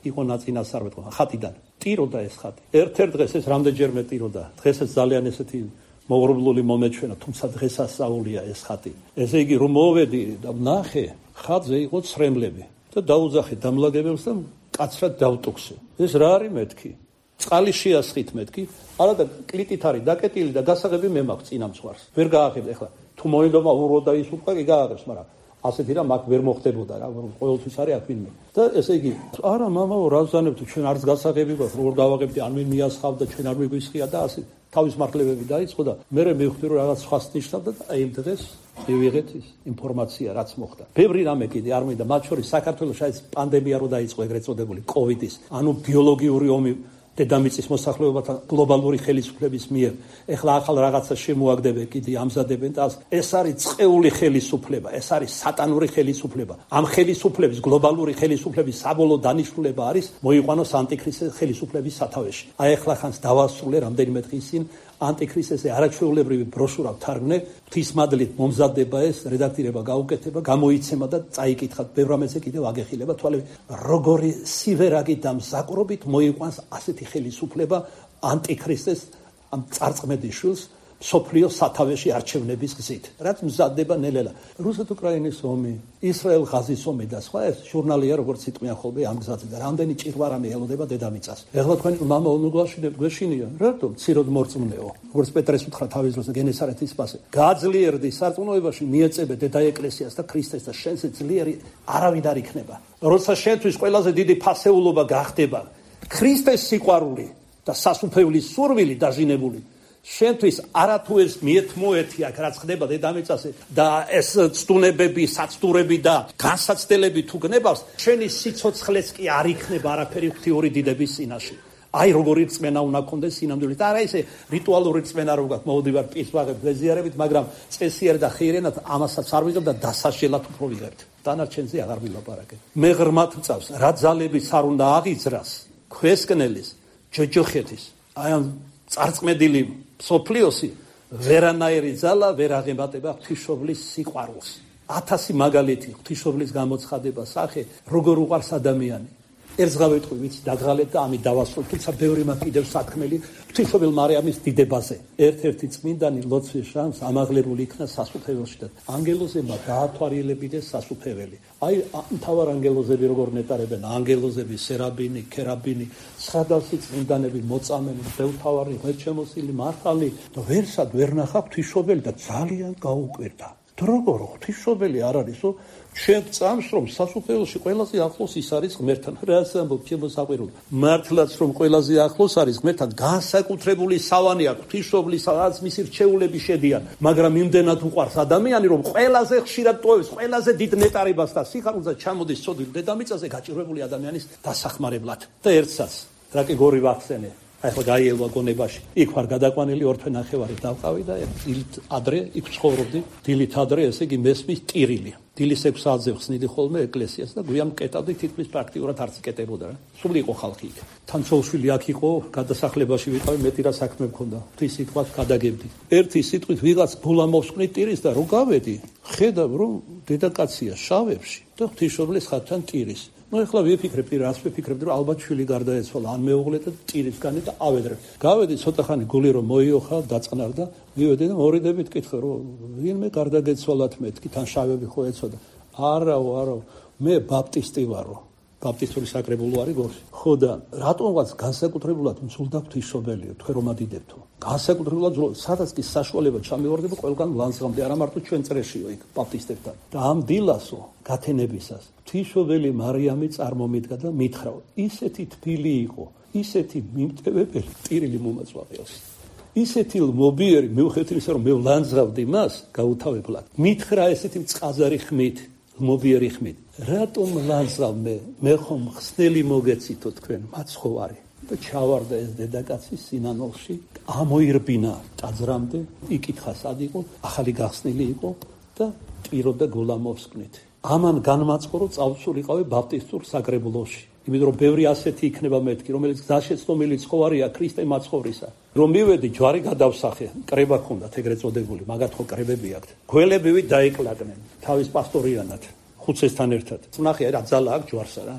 იყო ნაწინასწარმეტყო ხატიდან. ტიროდა ეს ხატი. ერთ-ერთ დღეს ეს რამდენჯერმე ტიროდა. დღეს ეს ძალიან ესეთი მოღრუბლული მომეჩვენა, თუმცა დღეს ასწაულია ეს ხატი. ესე იგი რომ მოვედი და ვნახე, ხატზე იყო ცრემლები და დაუძახე დამლაგებელს და კაცრად დავტუქსე. ეს რა არის მეთქი? წყალი შეასხით მეთქი, არა და კლიტით არის დაკეტილი და გასაღები მე მაქვს წინამძღვარს. ვერ გააღებ ეხლა. თუ მოინდომა ურო და ის უკვე კი გააღებს, მაგრამ ასეთი რა მაგ ვერ მოხდებოდა რა, ყოველთვის არის აქ ვინმე. და ესე იგი, არა მამაო, რა ვზანებთ, ჩვენ არც გასაღები გვაქვს, როგორ გავაღებდი, ან მე მიასხავ და ჩვენ არ მიგვისხია და ასე თავის მართლებები დაიწყო და მე მივხვდი რომ რაღაც სხვას ნიშნავდა და აი დღეს მივიღეთ ის ინფორმაცია რაც მოხდა. ბევრი რამე კიდე არ მინდა, მათ შორის საქართველოს ეს პანდემია რო დაიწყო ეგრეთ წოდებული კოვიდის, ანუ ბიოლოგიური ომი დედამიწის მოსახლეობათა გლობალური ხელისუფლების მიერ. ეხლა ახალ რაღაცას შემოაგდებენ კიდე ამზადებენ და ეს არის წყეული ხელისუფლება, ეს არის სატანური ხელისუფლება. ამ ხელისუფლების გლობალური ხელისუფლების საბოლოო დანიშნულება არის მოიყვანოს ანტიქრისტეს ხელისუფლების სათავეში. აი ეხლა ხანს დავასრულე რამდენიმე დღის წინ ანტიქრისტესზე არაჩვეულებრივი ბროშურა ვთარგმნე, ღვთისმადლით მომზადდება ეს, რედაქტირება გაუკეთება, გამოიცემა და წაიკითხათ, ბევრ რამეზე კიდევ აგეხილება თვალები, როგორი სივერაგით და მზაკრობით მოიყვანს ასეთი ხელისუფლება ანტიქრისტეს ამ წარწმედის შვილს სოფლიოს სათავეში არჩევნების გზით. რაც მზადდება ნელ-ნელა. რუსეთ-უკრაინის ომი, ისრაელ-ღაზის ომი და სხვა ეს ჟურნალია, როგორც იტყვიან ხოლმე ამ გზაზე და რამდენი ჭირვარამი ელოდება დედამიწას. ეხლა თქვენ მამა უნუგვაშინებ გვეშინია, რატომ ციროდ მორწმუნეო? როგორც პეტრეს უთხრა თავის დროს გენესარეთის პასე. გაძლიერდი სარწმუნოებაში, მიეწებე დედა ეკლესიას და ქრისტეს და შენზე ძლიერი არავინ არ იქნება. როცა შენთვის ყველაზე დიდი ფასეულობა გახდება ქრისტეს სიყვარული და სასუფეველის სურვილი დაჟინებული შენთვის არათუ ეს მიეთმოეთი აქ რაც ხდება დედამიწაზე და ეს ცდუნებები, საცდურები და განსაცდელები თუ გნებავს, შენი სიცოცხლეც კი არ იქნება არაფერი ღვთიური დიდების წინაშე. აი როგორი რწმენა უნდა გქონდეს სინამდვილით. არა ესე რიტუალური რწმენა რო გაქვს, მოვდივარ პირს ვაღებ ზიარებით, მაგრამ წესიერ და ხეირენად ამასაც არ ვიღებ და დასაშელად უფრო ვიღებთ. დანარჩენზე აღარ ვილაპარაკე. მე ღრმად ვწავს, რა ძალების არ უნდა აღიძრას ქვესკნელის, ჯოჯოხეთის, აი ამ წარწმედილი სოფლიოსი ვერანაირი ძალა ვერ აღემატება ღვთისმშობლის სიყვარულს. ათასი მაგალითი ღვთისმშობლის გამოცხადება სახე როგორ უყვარს ადამიანი. ერთღა ვეტყვი ვიცი დაგღალეთ და ამით დავასრულე, თუმცა ბევრი მაქვს კიდევ სათქმელი ღვთისმშობელ მარიამის დიდებაზე. ერთ-ერთი წმინდანი ლოცვის ჟამს ამაღლებული იქნა სასუფეველში და ანგელოზებმა დაათვალიერებიდეს სასუფეველი. აი მთავარ ანგელოზები როგორ ნეტარებენ, ანგელოზები, სერაბინი, ქერაბინი, სხვადასხვა წმინდანები მოწამენი, ბევრთავარი, ღმერთშემოსილი, მართალი და ვერსად ვერ ნახა ღვთისმშობელი და ძალიან გაუკვირდა. როგორ ღვთისმშობელი არ არისო, ჩვენ წამს რომ სასუფეველში ყველაზე ახლოს ის არის ღმერთთან. რას ამბობ შემოსაყვირული? მართლაც რომ ყველაზე ახლოს არის ღმერთთან, განსაკუთრებული სავანი აქვს ღვთისმშობლის, რაც მისი რჩეულები შედიან, მაგრამ იმდენად უყვარს ადამიანი, რომ ყველაზე ხშირად ტოვებს, ყველაზე დიდ ნეტარებას და სიხარულზე ჩამოდის ცოდვილ დედამიწაზე გაჭირვებული ადამიანის დასახმარებლად. და ერთსაც რა კი გორი ვახსენე. ახლა გაიელვა გონებაში. იქ ვარ გადაყვანილი ორ თვე ნახევარი დავყავი და დილით ადრე იქ ცხოვრობდი. დილით ადრე, ესე იგი მესმის ტირილი. დილის ექვს საათზე ხსნიდი ხოლმე ეკლესიას და გვიან მკეტავდი, თითქმის პრაქტიკულად არც იკეტებოდა რა. სულ იყო ხალხი იქ. თან ცოლშვილი აქ იყო, გადასახლებაში ვიყავი, მეტი რა საქმე მქონდა. ღვთის სიტყვას გადაგებდი. ერთი სიტყვით ვიღაც ბულა მოვსკვნი ტირის და რო გავედი, ხედავ რომ დედაკაცია შავებში და ღვთისმშობლის ხატთან ტირის. ну ეხლა ვიფიქრებდი, რას ვიფიქრებდი, რომ ალბათ შვილი გარდაეცვალა, ან მეუღლე და ტირისგანი და ავედრე. გავედი ცოტა ხანი გული რომ მოიოხა, დაწყნარდა, მივედი და მორიდებით კითხე, რომ ვინმე გარდაგეცვალათ მეთქი, თან შავები ხო ეცოდა. არაო, არაო, მე ბაპტისტი ვარო. ბაპტისტური საკრებულო არის გორში. ხო და რატომღაც განსაკუთრებულად მძულდა ღვთისმშობელიო, თქვენ რომ ადიდებთო. განსაკუთრებულად მძულდა, სადაც კი საშუალება ჩამივარდება ყველგან ლანძღამდე, არა მარტო ჩვენ წრეშიო იქ ბაპტისტებთან. და ამ დილასო გათენებისას ღვთისმშობელი მარიამი წარმომიდგა და მითხრა, ისეთი თბილი იყო, ისეთი მიმტევებელი ტირილი მომაწვავეოს. ისეთი მობიერი მიუხედავად იმისა, რომ მე ვლანძღავდი მას გაუთავებლად. მითხრა ესეთი წყაზარი ხმით, მობიერი ხმით. რატომ ლანძღავ მე? მე ხომ ხსნელი მოგეცითო თქვენ, მაცხოვარი. და ჩავარდა ეს დედაკაცი სინანულში, ამოირბინა ტაძრამდე, იკითხა სად იყო, ახალი გახსნილი იყო და ტიროდა გოლამოვსკნით. ამან განმაწყო, რომ წავსულიყავი ბაპტისტურ საკრებულოში. იმიტომ რომ ბევრი ასეთი იქნება მეთქი, რომელიც გზაშეცდომილი ცხოვარია ქრისტე მაცხოვრისა. რომ მივედი, ჯვარი გადავსახე, კრება ქონდათ ეგრეთ წოდებული, მაგათ ხო კრებები აქვთ. გველებივით დაეკლაკნენ თავის პასტორიანად, ხუცესთან ერთად. ნახე რა ძალა აქვს ჯვარსა რა.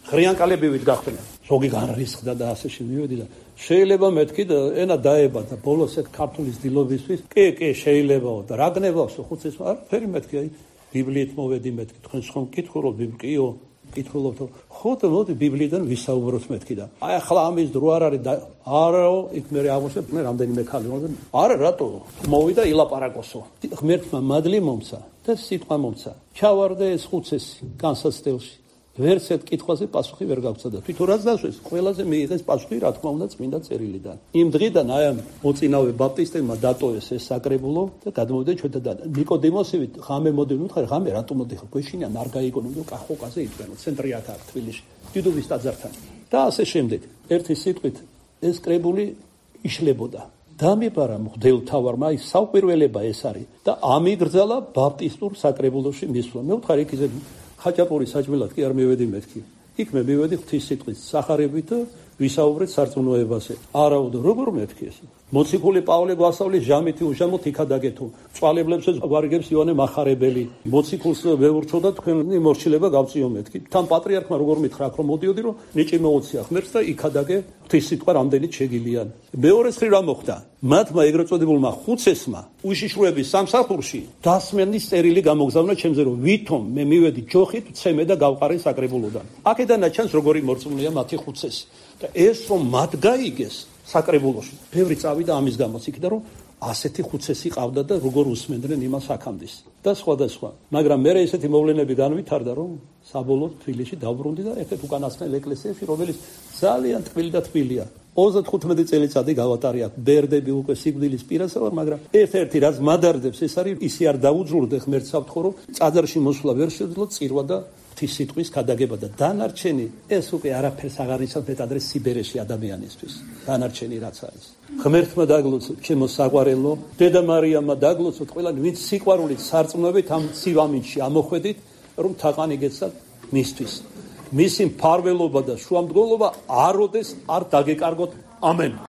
ღრიანკალებივით გახდნენ. ზოგი განრისხდა და ასე შემივედი და შეიძლება მეთქი და ენა დაება და ბოლოს ეს ქართულის დილობისთვის კი კი შეიძლებაო და რა გნებავსო ხუცეს არაფერი მეთქი აი ბიბლიით მოვედი მეთქი თქვენ ხომ კითხულობ ბიბლიო კითხულობთ ხო და მოდი ბიბლიიდან ვისაუბროთ მეთქი და აი ახლა ამის დრო არ არის და არაო იქ მე აღმოჩნდა მე რამდენიმე ხალი მოდი არა რატო მოვიდა ილაპარაკოსო ღმერთმა მადლი მომცა და სიტყვა მომცა ჩავარდე ეს ხუცესი განსაცდელში ვერც ერთ კითხვაზე პასუხი ვერ გავცდა და თვითონ რაც დასვეს ყველაზე მიიღეს პასუხი რა თქმა უნდა წმინდა წერილიდან იმ დღიდან აი ამ მოწინავე ბაპტისტებმა დატოვეს ეს საკრებულო და გადმოვიდნენ ჩვენთან და ნიკოდიმოსივი ღამე მოდიდნენ ხარ ღამე რატომ მოდიხარ გვეშინიან არ გაიგონო და კახოკაზე იყვნენ ცენტრი აქ აქ თბილისში დიდუბის ტაძართან და ასე შემდეგ ერთი სიტყვით ეს კრებული იშლებოდა დამიბარა მღვდელთავარმა ის საუპირველება ეს არის და ამიგრძალა ბაპტისტურ საკრებულოში მისვლა მე ვთხარ იქ ისე ხაჭაპური საჭმელად კი არ მივედი მეთქი. იქ მე მივედი ღვთის სიტყვის სახარებით და ვისაუბრეთ სარწმუნოებაზე. არაუდო როგორ მეთქი ეს? მოციქული პავლე გვასწავლის ჟამითი უჟამოთ იქადაგეთო. წვალებლებსაც გვარიგებს იოანე მახარებელი. მოციქულს ვეურჩო და თქვენი მორჩილება გავწიო მეთქი. თან პატრიარქმა როგორ მითხრა რომ მოდიოდი რომ ნიჭი მოუწია ღმერთს და იქადაგე ღვთის სიტყვა რამდენიც შეგილიან. მეორე ხრი რა მოხდა? მათმა ეგრეთ წოდებულმა ხუცესმა უშიშროების სამსახურში დასმენის წერილი გამოგზავნა ჩემზე რომ ვითომ მე მივედი ჯოხით ცემე და გავყარე საკრებულოდან. აქედანა ჩანს როგორი მორწმუნეა მათი ხუცესი. და ეს რომ მათ გაიგეს საკრებულოში ბევრი წავიდა ამის გამოც იქიდან რომ ასეთი ხუცესი ყავდა და როგორ უსმენდნენ იმას აქამდის და სხვა და სხვა მაგრამ მე ესეთი მოვლენები განვითარდა რომ საბოლოოდ თბილისში დავბრუნდი და ერთ-ერთ უკანასკნელ ეკლესიაში რომელიც ძალიან ტკბილი და თბილია ოცდათხუთმეტი წელიწადი გავატარი აქ ბერდები უკვე სიკვდილის პირასა ვარ მაგრამ ერთ-ერთი რაც მადარდებს ეს არის ისი არ დაუძურდე ღმერთს ავთხოვ რომ წაძარში მოსვლა ვერ შეძლო წირვა და ღვთის სიტყვის გადაგება და დანარჩენი ეს უკვე არაფერს აღარ იცავს მეტადრე სიბერეში ადამიანისთვის დანარჩენი რაც არის ღმერთმა დაგლოცოთ ჩემო საყვარელო დედა მარიამმა დაგლოცოთ ყველანი ვინც სიყვარულით სარწმუნოებით ამ სივამინში ამოხვედით რომ თაყანი გეცათ მისთვის მისი მფარველობა და შუამდგომლობა აროდეს არ დაგეკარგოთ ამენ